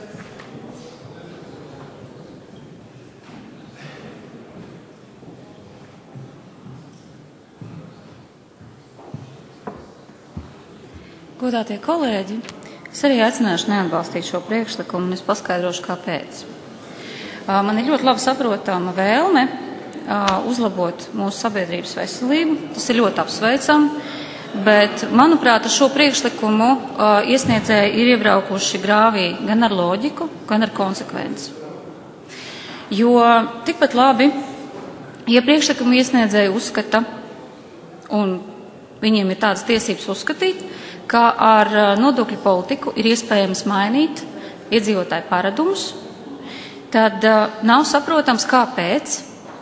Godātie kolēģi, es arī aicināšu neatbalstīt šo priekšlikumu, un es paskaidrošu, kāpēc. Man ir ļoti labi saprotama vēlme uzlabot mūsu sabiedrības veselību. Tas ir ļoti apsveicami, bet, manuprāt, ar šo priekšlikumu iesniedzēji ir iebraukuši grāvī gan ar loģiku, gan ar konsekvenci. Jo tikpat labi, ja priekšlikumu iesniedzēji uzskata, un viņiem ir tādas tiesības uzskatīt, ka ar nodokļu politiku ir iespējams mainīt iedzīvotāju paradumus, tad uh, nav saprotams, kāpēc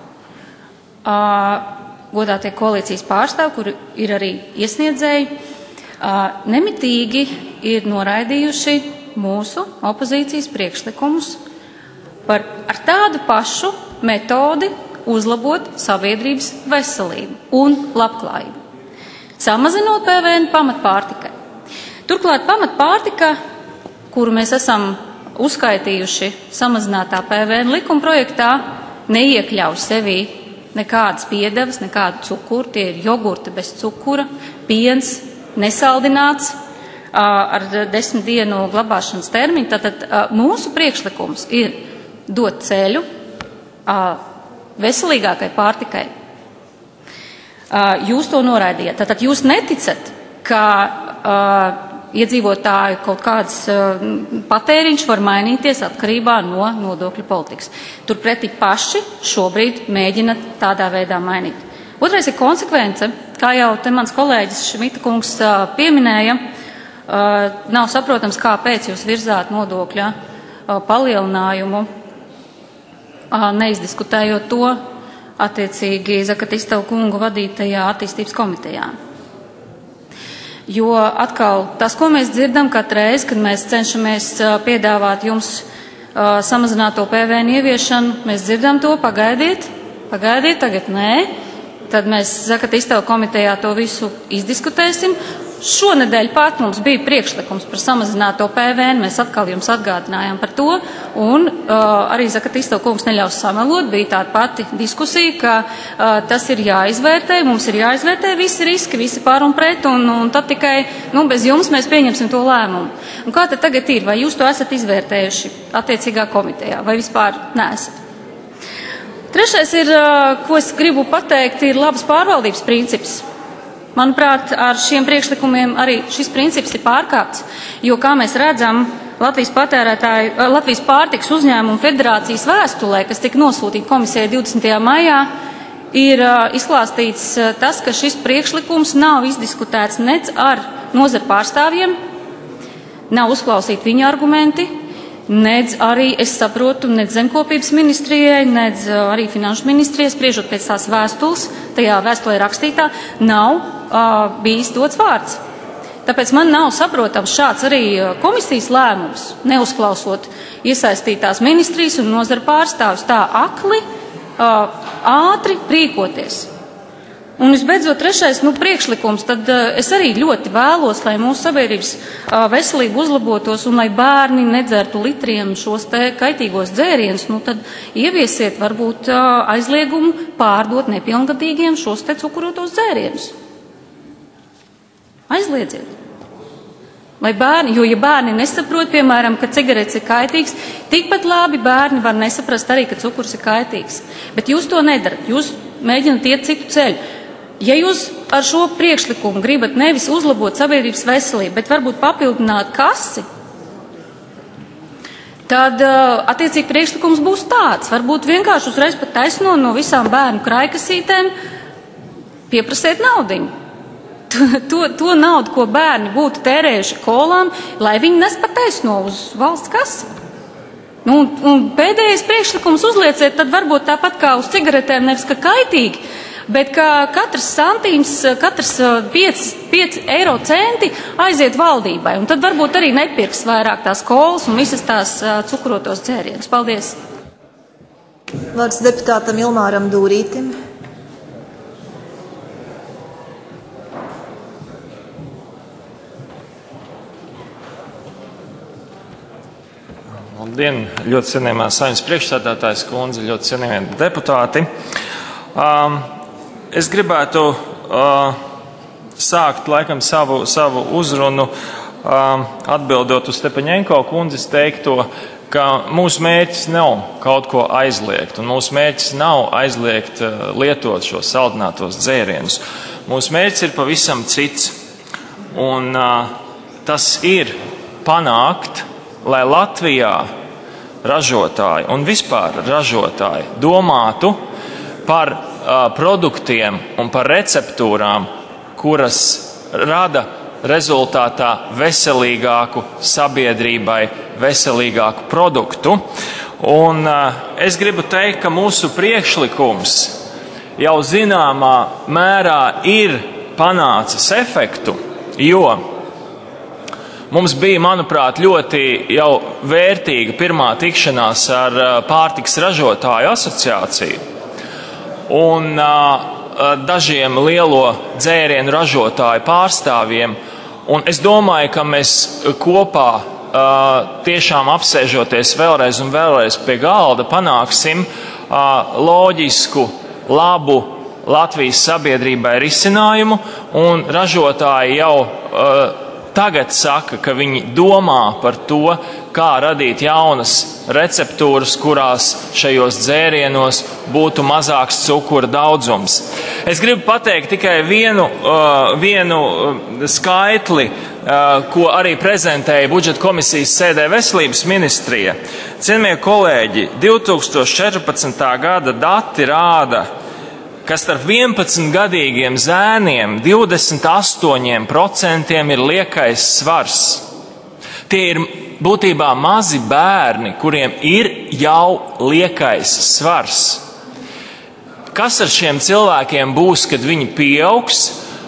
uh, godātie koalīcijas pārstāvi, kuri ir arī iesniedzēji, uh, nemitīgi ir noraidījuši mūsu opozīcijas priekšlikumus par ar tādu pašu metodi uzlabot sabiedrības veselību un labklājību. Samazinot P V N pamatpārtikai. Turklāt pamatpārtika, kuru mēs esam uzskaitījuši samazinātā P V N likuma projektā, neiekļauj sevī nekādas piedevas, nekādu cukuru, tie ir jogurti bez cukura, piens, nesaldināts ar desmit dienu glabāšanas termiņu. Tātad mūsu priekšlikums ir dot ceļu veselīgākai pārtikai. Jūs to noraidījāt. Tātad jūs neticat, ka uh, iedzīvotāju kaut kāds uh, patēriņš var mainīties atkarībā no nodokļu politikas. Turpretī paši šobrīd mēģina tādā veidā mainīt. Otrais ir konsekvence, kā jau te mans kolēģis Šmita kungs uh, pieminēja, uh, Nav saprotams, kāpēc jūs virzāt nodokļa palielinājumu, neizdiskutējot to attiecīgi Zakatistavu kungu vadītajā attīstības komitejā. Jo atkal tas, ko mēs dzirdam katru reizi, kad mēs cenšamies piedāvāt jums samazināto P V N ieviešanu, mēs dzirdam to, pagaidiet, pagaidiet, tagad nē, tad mēs Zakatistavu komitejā to visu izdiskutēsim. Šonedēļ pat mums bija priekšlikums par samazināto P V N, mēs atkal jums atgādinājām par to, un uh, arī Zakatistavu kungs neļaus samelot, bija tāda pati diskusija, ka uh, tas ir jāizvērtē, mums ir jāizvērtē visi riski, visi pār un pret, un, un tad tikai, nu, bez jums mēs pieņemsim to lēmumu. Un kā tad tagad ir, vai jūs to esat izvērtējuši attiecīgā komitejā, vai vispār neesat? Trešais ir, uh, ko es gribu pateikt, ir labas pārvaldības princips. Manuprāt, ar šiem priekšlikumiem arī šis princips ir pārkāpts, jo, kā mēs redzam, Latvijas patērētāju, Latvijas pārtikas uzņēmumu federācijas vēstulē, kas tika nosūtīta komisijai divdesmitajā maijā, ir izklāstīts tas, ka šis priekšlikums nav izdiskutēts nec ar nozara pārstāvjiem, nav uzklausīt viņa argumenti, nedz arī, es saprotu, nedz zemkopības ministrijai, nedz arī finanšu ministrijai, spriežot pēc tās vēstules, tajā vēstulē rakstītā, nav uh, bijis dots vārds. Tāpēc man nav saprotams šāds arī komisijas lēmums, neuzklausot iesaistītās ministrijas un nozara pārstāvus tā akli, uh, ātri rīkoties. Un visbeidzot, trešais, nu, priekšlikums, tad uh, es arī ļoti vēlos, lai mūsu sabiedrības uh, veselība uzlabotos un lai bērni nedzertu litriem šos te kaitīgos dzērienus, nu, tad ieviesiet varbūt uh, aizliegumu pārdot nepilngadīgiem šos te cukurotos dzērienus. Aizliedziet. Lai bērni, jo ja bērni nesaprot, piemēram, ka cigaretes ir kaitīgs, tikpat labi bērni var nesaprast arī, ka cukurs ir kaitīgs. Bet jūs to nedarat, jūs mēģināt iet citu ceļu. Ja jūs ar šo priekšlikumu gribat nevis uzlabot sabiedrības veselību, bet varbūt papildināt kasi, tad attiecīgi priekšlikums būs tāds. Varbūt vienkārši uzreiz pat taisno no visām bērnu kraikasītēm pieprasiet naudiņu. To, to naudu, ko bērni būtu tērējuši kolām, lai viņi nes pat taisno uz valsts kasi. Nu, un, un pēdējais priekšlikums uzlieciet, tad varbūt tāpat kā uz cigaretēm, nevis ka kaitīgi, bet ka katrs santīms, katrs pieci eiro centi aiziet valdībai. Un tad varbūt arī nepirks vairāk tās kolas un visas tās cukurotos dzērienus. Paldies! Vārds deputātam Ilmāram Dūrītim. Labdien, ļoti cienījamā Saeimas priekšsēdētājas kundze, ļoti cienījamie deputāti. Um, es gribētu uh, sākt laikam savu, savu uzrunu um, atbildot uz Stepaņenko kundzes teikto, ka mūsu mērķis nav kaut ko aizliegt, un mūsu mērķis nav aizliegt uh, lietot šos saldinātos dzērienus. Mūsu mērķis ir pavisam cits, un uh, tas ir panākt, lai Latvijā ražotāji un vispār ražotāji domātu par uh, produktiem un par receptūrām, kuras rada rezultātā veselīgāku sabiedrībai, veselīgāku produktu. Un uh, es gribu teikt, ka mūsu priekšlikums jau zināmā mērā ir panācis efektu, jo mums bija, manuprāt, ļoti jau vērtīga pirmā tikšanās ar pārtikas ražotāju asociāciju un dažiem lielo dzērienu ražotāju pārstāvjiem. Un es domāju, ka mēs kopā tiešām apsēžoties vēlreiz un vēlreiz pie galda panāksim loģisku, labu Latvijas sabiedrībai risinājumu, un ražotāji jau tagad saka, ka viņi domā par to, kā radīt jaunas receptūras, kurās šajos dzērienos būtu mazāks cukura daudzums. Es gribu pateikt tikai vienu, uh, vienu skaitli, uh, ko arī prezentēja budžeta komisijas sēdē veselības ministrija. Cienījamie kolēģi, divtūkstoš četrpadsmitā gada dati rāda, ka starp vienpadsmitgadīgiem zēniem divdesmit astoņi procenti ir liekais svars. Tie ir būtībā mazi bērni, kuriem ir jau liekais svars. Kas ar šiem cilvēkiem būs, kad viņi pieaugs?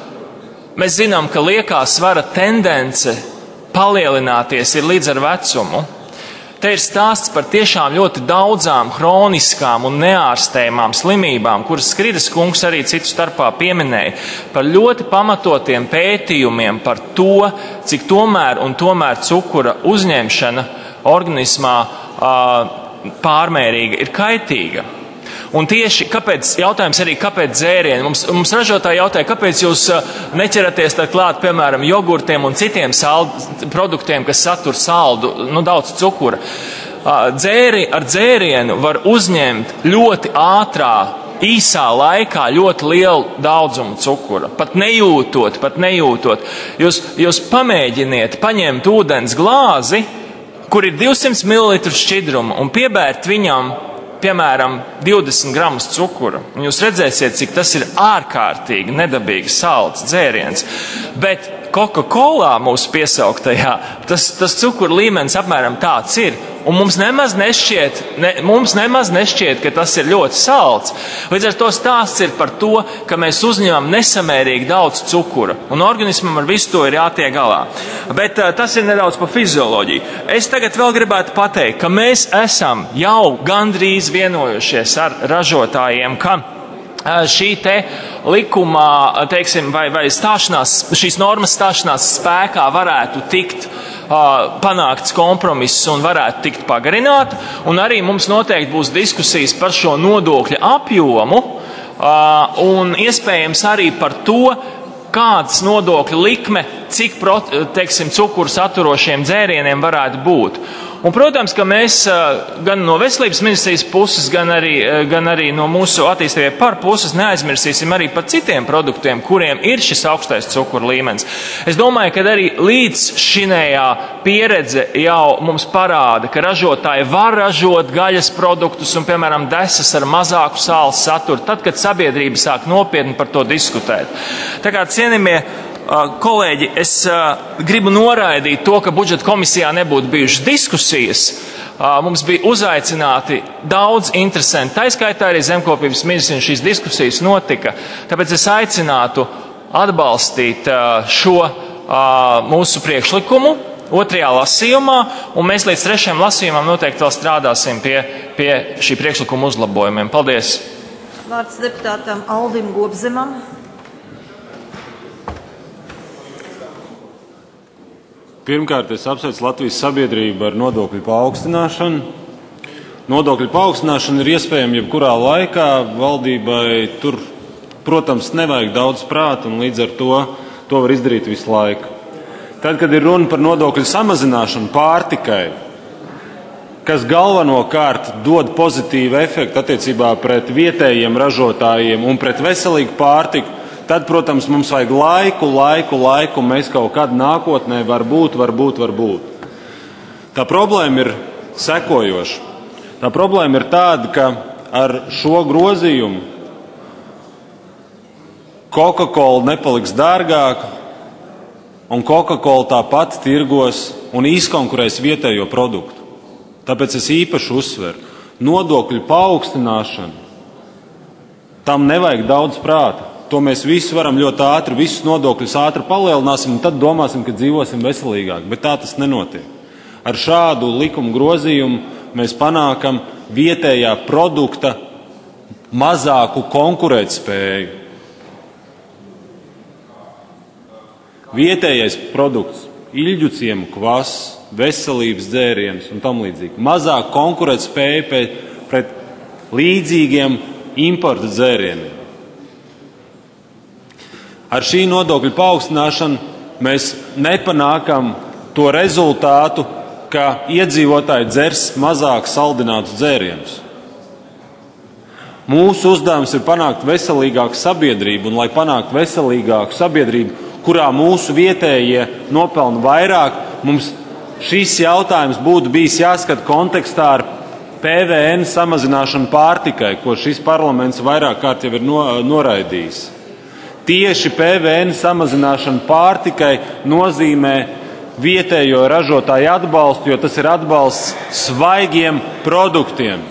Mēs zinām, ka liekā svara tendence palielināties ir līdz ar vecumu. Te ir stāsts par tiešām ļoti daudzām hroniskām un neārstējumām slimībām, kuras Skridas kungs arī citu starpā pieminēja, par ļoti pamatotiem pētījumiem par to, cik tomēr un tomēr cukura uzņemšana organismā uh, pārmērīga ir kaitīga. Un tieši kāpēc, jautājums arī, kāpēc dzērieni? Mums, mums ražotāji jautāja, kāpēc jūs neķeraties tad klāt, piemēram, jogurtiem un citiem saldu produktiem, kas satur saldu, nu, daudz cukura. Dzēri, ar dzērienu var uzņemt ļoti ātrā, īsā laikā ļoti lielu daudzumu cukura. Pat nejūtot, pat nejūtot. Jūs, jūs pamēģiniet paņemt ūdens glāzi, kur ir divsimt mililitru šķidruma, un piebērt viņam piemēram, divdesmit gramus cukura. Un jūs redzēsiet, cik tas ir ārkārtīgi nedabīgi salds dzēriens. Bet Coca-Colā mūsu piesauktajā, tas, tas cukura līmenis apmēram tāds ir. Un mums nemaz nešķiet, ne, mums nemaz nešķiet, ka tas ir ļoti salds. Līdz ar to stāsts ir par to, ka mēs uzņemam nesamērīgi daudz cukura. Un organismam ar visu to ir jātiek galā. Bet uh, tas ir nedaudz par fizioloģiju. Es tagad vēl gribētu pateikt, ka mēs esam jau gandrīz vienojušies ar ražotājiem, ka šī te likumā, teiksim, vai, vai stāšanās, šīs normas stāšanās spēkā varētu tikt uh, panākts kompromiss un varētu tikt pagarināta. Un arī mums noteikti būs diskusijas par šo nodokļa apjomu uh, un iespējams arī par to, kādas nodokļa likme, cik, teiksim, cukuru saturošiem dzērieniem varētu būt. Un, protams, ka mēs gan no veselības ministrijas puses, gan arī, gan arī no mūsu attīstības par puses neaizmirsīsim arī par citiem produktiem, kuriem ir šis augstais cukura līmenis. Es domāju, ka arī līdz šinējā pieredze jau mums parāda, ka ražotāji var ražot gaļas produktus un, piemēram, desas ar mazāku sāls saturu, tad, kad sabiedrība sāk nopietni par to diskutēt. Tā kā, cienījamie kolēģi, es gribu noraidīt to, ka budžeta komisijā nebūtu bijušas diskusijas. Mums bija uzaicināti daudz interesanti. Tā skaitā arī zemkopības ministri šīs diskusijas notika. Tāpēc es aicinātu atbalstīt šo mūsu priekšlikumu otrajā lasījumā, un mēs līdz trešajam lasījumam noteikti vēl strādāsim pie, pie šī priekšlikuma uzlabojumiem. Paldies! Vārds deputātam Alvim Gobzemam. Pirmkārt, es apsveicu Latvijas sabiedrību ar nodokļu paaugstināšanu. Nodokļu paaugstināšana ir iespējama jebkurā laikā. Valdībai tur, protams, nevajag daudz prāta, un līdz ar to to var izdarīt visu laiku. Tad, kad ir runa par nodokļu samazināšanu pārtikai, kas galvenokārt dod pozitīvu efektu attiecībā pret vietējiem ražotājiem un pret veselīgu pārtiku, tad, protams, mums vajag laiku, laiku, laiku, un mēs kaut kad nākotnē varbūt, varbūt, varbūt. Tā problēma ir sekojoša. Tā problēma ir tāda, ka ar šo grozījumu Coca-Cola nepaliks dārgāka, un Coca-Cola tāpat tirgos un izkonkurēs vietējo produktu. Tāpēc es īpaši uzsveru, nodokļu paaugstināšanu, tam nevajag daudz prāta. To mēs visi varam ļoti ātri, visus nodokļus ātri palielināsim, un tad domāsim, ka dzīvosim veselīgāk. Bet tā tas nenotiek. Ar šādu likumu grozījumu mēs panākam vietējā produkta mazāku konkurētspēju. Vietējais produkts, Iļģu ciemu kvass, veselības dzēriens un tam līdzīgi. Mazāk konkurētspēja pret, pret līdzīgiem importa dzērieniem. Ar šī nodokļu paaugstināšanu mēs nepanākam to rezultātu, ka iedzīvotāji dzers mazāk saldinātus dzērienus. Mūsu uzdevums ir panākt veselīgāku sabiedrību, un lai panāktu veselīgāku sabiedrību, kurā mūsu vietējie nopelna vairāk, mums šīs jautājums būtu bijis jāskata kontekstā ar P V N samazināšana pārtikai, ko šis parlaments vairāk kārt jau ir no, noraidījis. Tieši P V N samazināšana pārtikai nozīmē vietējo ražotāju atbalstu, jo tas ir atbalsts svaigiem produktiem.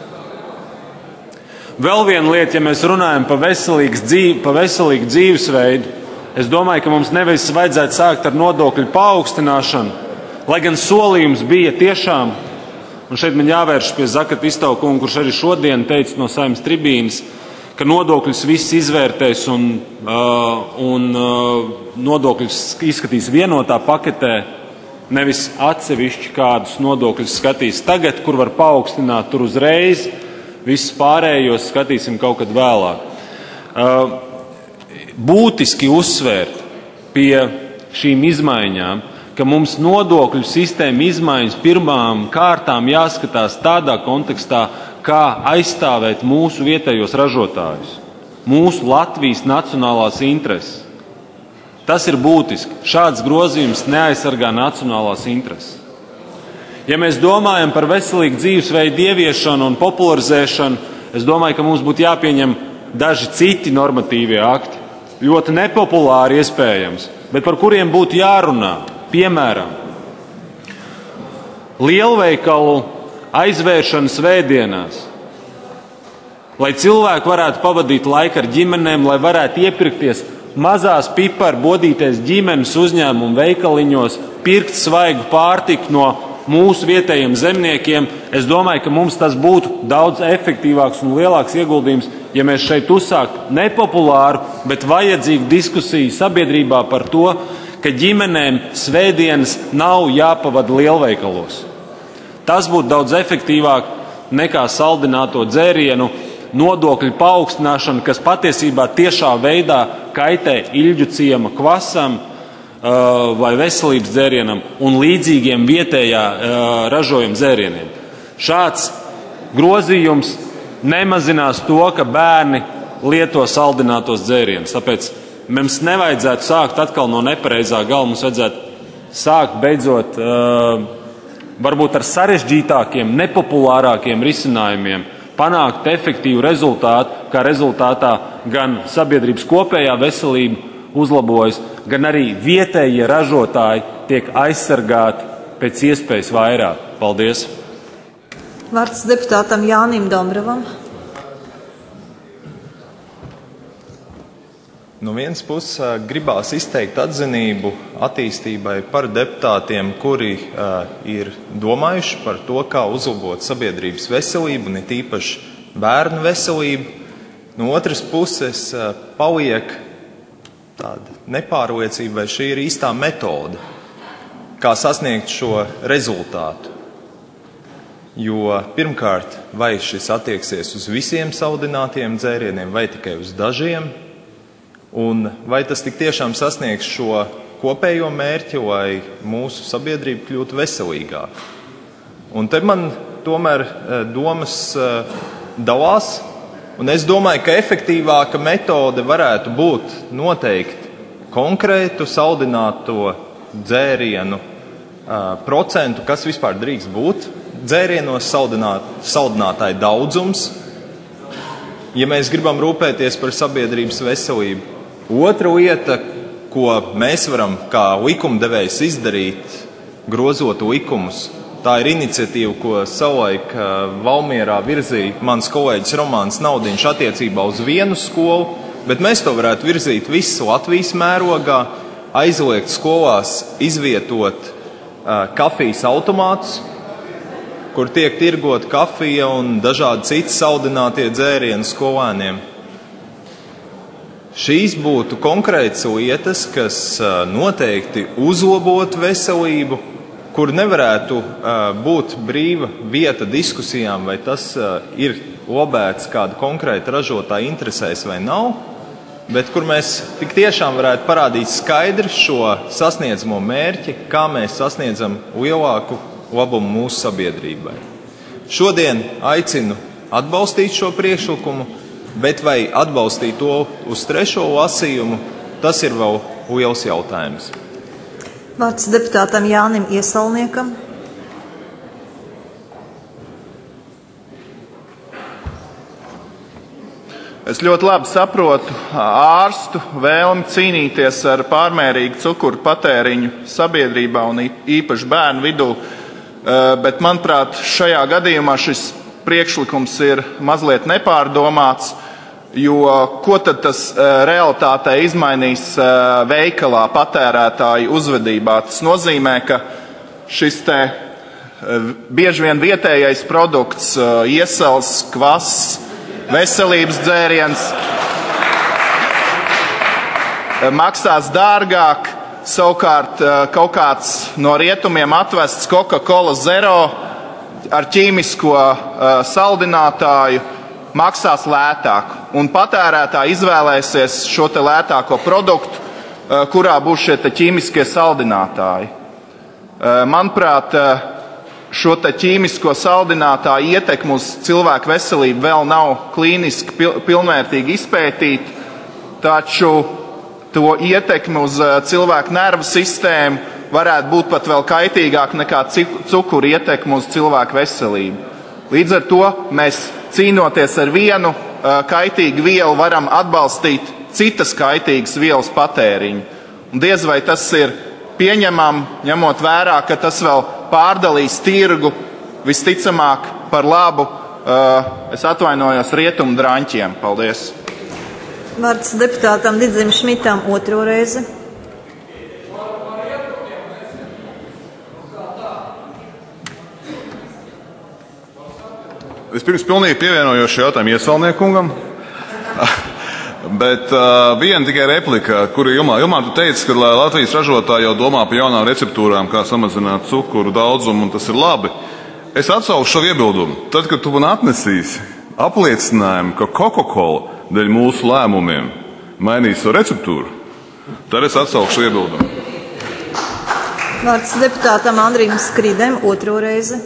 Vēl viena lieta, ja mēs runājam par veselīgu dzīvi, pa veselīgu dzīvesveidu, es domāju, ka mums nevis vajadzētu sākt ar nodokļu paaugstināšanu, lai gan solījums bija tiešām, un šeit man jāvērš pie Zakata Iztaukunga, kurš arī šodien teica no Saeimas tribīnes, ka nodokļus viss izvērtēs un, uh, un uh, nodokļus izskatīs vienotā paketē, nevis atsevišķi kādus nodokļus skatīs tagad, kur var paaugstināt tur uzreiz, visus pārējos skatīsim kaut kad vēlāk. Uh, būtiski uzsvērt pie šīm izmaiņām, ka mums nodokļu sistēma izmaiņas pirmām kārtām jāskatās tādā kontekstā, kā aizstāvēt mūsu vietējos ražotājus, mūsu Latvijas nacionālās intereses. Tas ir būtiski. Šāds grozījums neaizsargā nacionālās intereses. Ja mēs domājam par veselīgu dzīvesveidu ieviešanu un popularizēšanu, es domāju, ka mums būtu jāpieņem daži citi normatīvie akti, ļoti nepopulāri iespējams, bet par kuriem būtu jārunā. Piemēram, lielveikalu aizvēršana svētdienās, lai cilvēki varētu pavadīt laiku ar ģimenēm, lai varētu iepirkties mazās piparu bodīties ģimenes uzņēmumu veikaliņos, pirkt svaigu pārtiku no mūsu vietējiem zemniekiem. Es domāju, ka mums tas būtu daudz efektīvāks un lielāks ieguldījums, ja mēs šeit uzsāktu nepopulāru, bet vajadzīgu diskusiju sabiedrībā par to, ka ģimenēm svētdienas nav jāpavada lielveikalos. Tas būtu daudz efektīvāk nekā saldināto dzērienu nodokļu paaugstināšana, kas patiesībā tiešā veidā kaitē Ilģu ciema kvasam uh, vai veselības dzērienam un līdzīgiem vietējā uh, ražojuma dzērieniem. Šāds grozījums nemazinās to, ka bērni lieto saldinātos dzērienus. Tāpēc mums nevajadzētu sākt atkal no nepareizā gala, mums vajadzētu sākt beidzot uh, varbūt ar sarežģītākiem, nepopulārākiem risinājumiem, panākt efektīvu rezultātu, kā rezultātā gan sabiedrības kopējā veselība uzlabojas, gan arī vietējie ražotāji tiek aizsargāti pēc iespējas vairāk. Paldies! Vārds deputātam Jānim Dombrovam. No vienas puses gribās izteikt atzinību attīstībai par deputātiem, kuri uh, ir domājuši par to, kā uzlabot sabiedrības veselību, ne tīpaši bērnu veselību. No otras puses uh, paliek tāda nepārliecība, vai šī ir īstā metode, kā sasniegt šo rezultātu. Jo pirmkārt, vai šis attieksies uz visiem saldinātiem dzērieniem vai tikai uz dažiem, un vai tas tik tiešām sasniegs šo kopējo mērķi, lai mūsu sabiedrība kļūtu veselīgāka. Un te man tomēr domas dalās, un es domāju, ka efektīvāka metode varētu būt noteikt konkrētu saldināto dzērienu procentu, kas vispār drīkst būt dzērienos, saldināt, saldinātāju daudzums, ja mēs gribam rūpēties par sabiedrības veselību. Otra lieta, ko mēs varam kā likumdevējs izdarīt, grozot likumus, tā ir iniciatīva, ko savulaik Valmierā virzīja mans kolēģis Romāns Naudiņš attiecībā uz vienu skolu, bet mēs to varētu virzīt visu Latvijas mērogā, aizliegt skolās izvietot uh, kafijas automātus, kur tiek tirgot kafija un dažādi citi saldinātie dzērieni skolēniem. Šīs būtu konkrētas lietas, kas noteikti uzlabotu veselību, kur nevarētu būt brīva vieta diskusijām, vai tas ir lobēts kāda konkrēta ražotāja interesēs vai nav, bet kur mēs tik tiešām varētu parādīt skaidri šo sasniedzamo mērķi, kā mēs sasniedzam lielāku labumu mūsu sabiedrībai. Šodien aicinu atbalstīt šo priekšlikumu, bet vai atbalstīt to uz trešo lasījumu, tas ir vēl liels jautājums. Vārds deputātam Jānim Iesalniekam. Es ļoti labi saprotu ārstu vēlmi cīnīties ar pārmērīgu cukuru patēriņu sabiedrībā un īpaši bērnu vidū, bet, manuprāt, šajā gadījumā šis priekšlikums ir mazliet nepārdomāts, jo ko tad tas realitātē izmainīs veikalā patērētāju uzvedībā? Tas nozīmē, ka šis te bieži vien vietējais produkts, iesals, kvass, veselības dzēriens maksās dārgāk, savukārt kaut kāds no rietumiem atvests Coca-Cola Zero ar ķīmisko saldinātāju maksās lētāk. Un patērētāji izvēlēsies šo te lētāko produktu, kurā būs šie te ķīmiskie saldinātāji. Manuprāt, šo te ķīmisko saldinātāju ietekmu uz cilvēku veselību vēl nav klīniski pilnvērtīgi izpētīta, taču to ietekmi uz cilvēku nervu sistēmu varētu būt pat vēl kaitīgāk nekā cukuru ietekmi uz cilvēku veselību. Līdz ar to mēs cīnoties ar vienu kaitīgu vielu varam atbalstīt citas kaitīgas vielas patēriņu. Un diez vai tas ir pieņemam, ņemot vērā, ka tas vēl pārdalīs tirgu visticamāk par labu, es atvainojos, rietumu drāņķiem. Paldies. Vārds deputātam Didzim Šmitam otro reizi. Vispirms pilnīgi pievienojos šo jautājumu Iesalniekungam. Bet uh, viena tikai replika, kuru Ilmā, Ilmā tu teici, ka Latvijas ražotāji jau domā par jaunām receptūrām, kā samazināt cukuru daudzumu, un tas ir labi. Es atsaukšu šo iebildumu. Tad, kad tu man atnesīsi apliecinājumu, ka Coca-Cola dēļ mūsu lēmumiem mainīs savu receptūru, tad es atsaukšu šo iebildumu. Vārds deputātam Andrim Skridem otro reizi.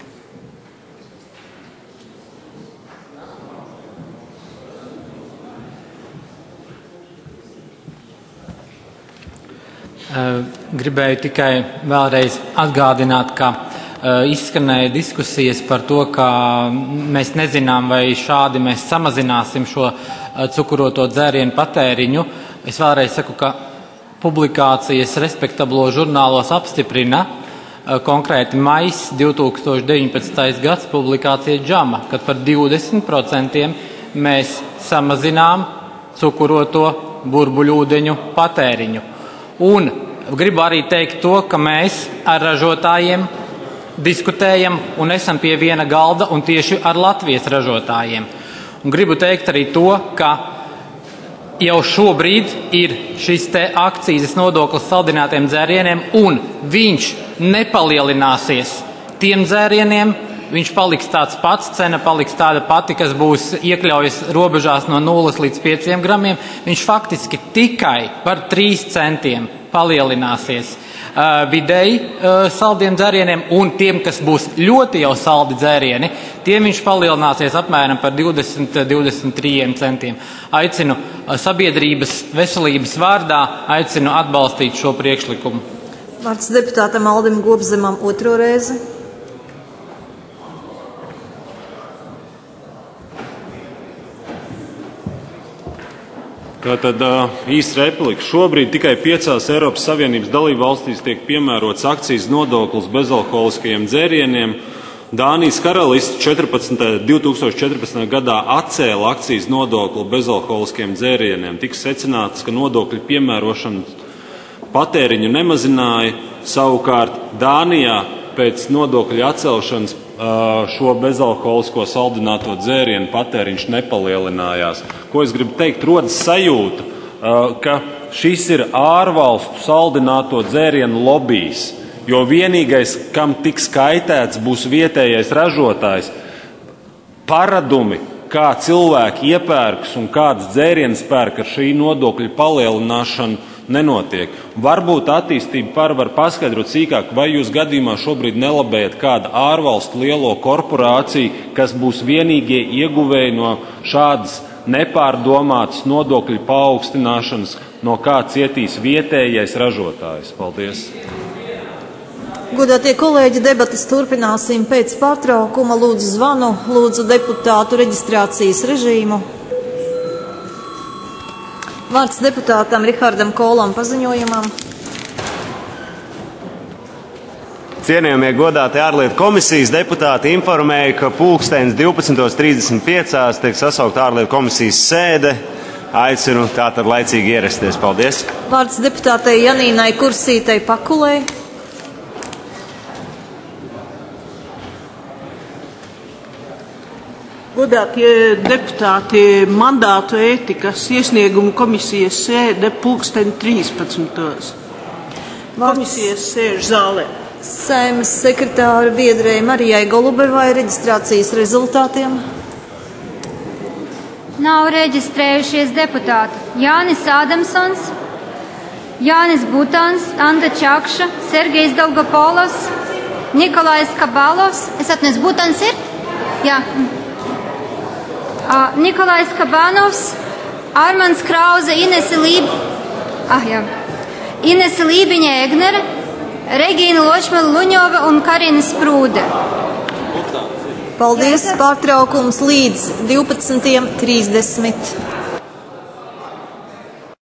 Gribēju tikai vēlreiz atgādināt, ka izskanēja diskusijas par to, ka mēs nezinām, vai šādi mēs samazināsim šo cukuroto dzērienu patēriņu. Es vēlreiz saku, ka publikācijas respektablo žurnālos apstiprina, konkrēti maijs divi tūkstoši deviņpadsmitais gads publikācija Džama, kad par divdesmit procentiem mēs samazinām cukuroto burbuļūdeņu patēriņu. Un gribu arī teikt to, ka mēs ar ražotājiem diskutējam un esam pie viena galda un tieši ar Latvijas ražotājiem. Un gribu teikt arī to, ka jau šobrīd ir šis te akcīzes nodoklis saldinātiem dzērieniem un viņš nepalielināsies tiem dzērieniem, viņš paliks tāds pats, cena paliks tāda pati, kas būs iekļaujas robežās no nulles līdz pieciem gramiem. Viņš faktiski tikai par trīs centiem palielināsies uh, vidēji uh, saldiem dzērieniem, un tiem, kas būs ļoti jau saldi dzērieni, tiem viņš palielināsies apmēram par divdesmit līdz divdesmit trīs centiem. Aicinu uh, sabiedrības veselības vārdā, aicinu atbalstīt šo priekšlikumu. Vārds deputātam Aldim Gobzemam otro reizi. Tātad īsts replika. Šobrīd tikai piecās Eiropas Savienības dalību valstīs tiek piemērots akcijas nodoklis bezalkoholiskajiem dzērieniem. Dānijas karalists divi tūkstoši četrpadsmitajā gadā atcēla akcijas nodokli bezalkoholiskiem dzērieniem. Tika secināts, ka nodokļu piemērošana patēriņu nemazināja, savukārt Dānijā pēc nodokļu atcelšanas šo bezalkoholisko saldināto dzērienu patēriņš nepalielinājās. Ko es gribu teikt? Rodas sajūta, ka šis ir ārvalstu saldināto dzērienu lobijs, jo vienīgais, kam tiks kaitēts, būs vietējais ražotājs. Paradumi, kā cilvēki iepērks un kāds dzēriens pērk ar šī nodokļa palielināšanu, nenotiek. Varbūt attīstība par var paskaidrot sīkāk, vai jūs gadījumā šobrīd nelabējat kādu ārvalstu lielo korporāciju, kas būs vienīgie ieguvēji no šādas nepārdomātas nodokļu paaugstināšanas, no kā cietīs vietējais ražotājs. Paldies! Godātie kolēģi, debatas turpināsim pēc pārtraukuma. Lūdzu zvanu, lūdzu deputātu reģistrācijas režīmu. Vārds deputātam Rihardam Kolam paziņojumam. Cienījamie godātie ārlietu komisijas deputāti informēja, ka pulkstens divpadsmit trīsdesmit pieci tiek sasaukt ārlietu komisijas sēde. Aicinu tātad laicīgi ierasties. Paldies! Vārds deputātei Janīnai Kursītei Pakulei. Godātie deputāti, mandātu ētikas iesniegumu komisijas sēde pulksten trīspadsmitos. Komisijas sēž zālē. Saeimas sekretāra biedrei Marijai Golubevai reģistrācijas rezultātiem. Nav reģistrējušies deputāti Jānis Ādamsons, Jānis Butāns, Anda Čakša, Sergejs Dolgopolos, Nikolais Kabalovs. Es atnesu, Butāns ir? Jā. Uh, Nikolais Kabanovs, Armands Krauze, Inese Līb... ah, jā. Inese Lībiņa Egnere, Regīna Ločmela Luņova un Karina Sprūde. Paldies, pārtraukums līdz divpadsmit trīsdesmit.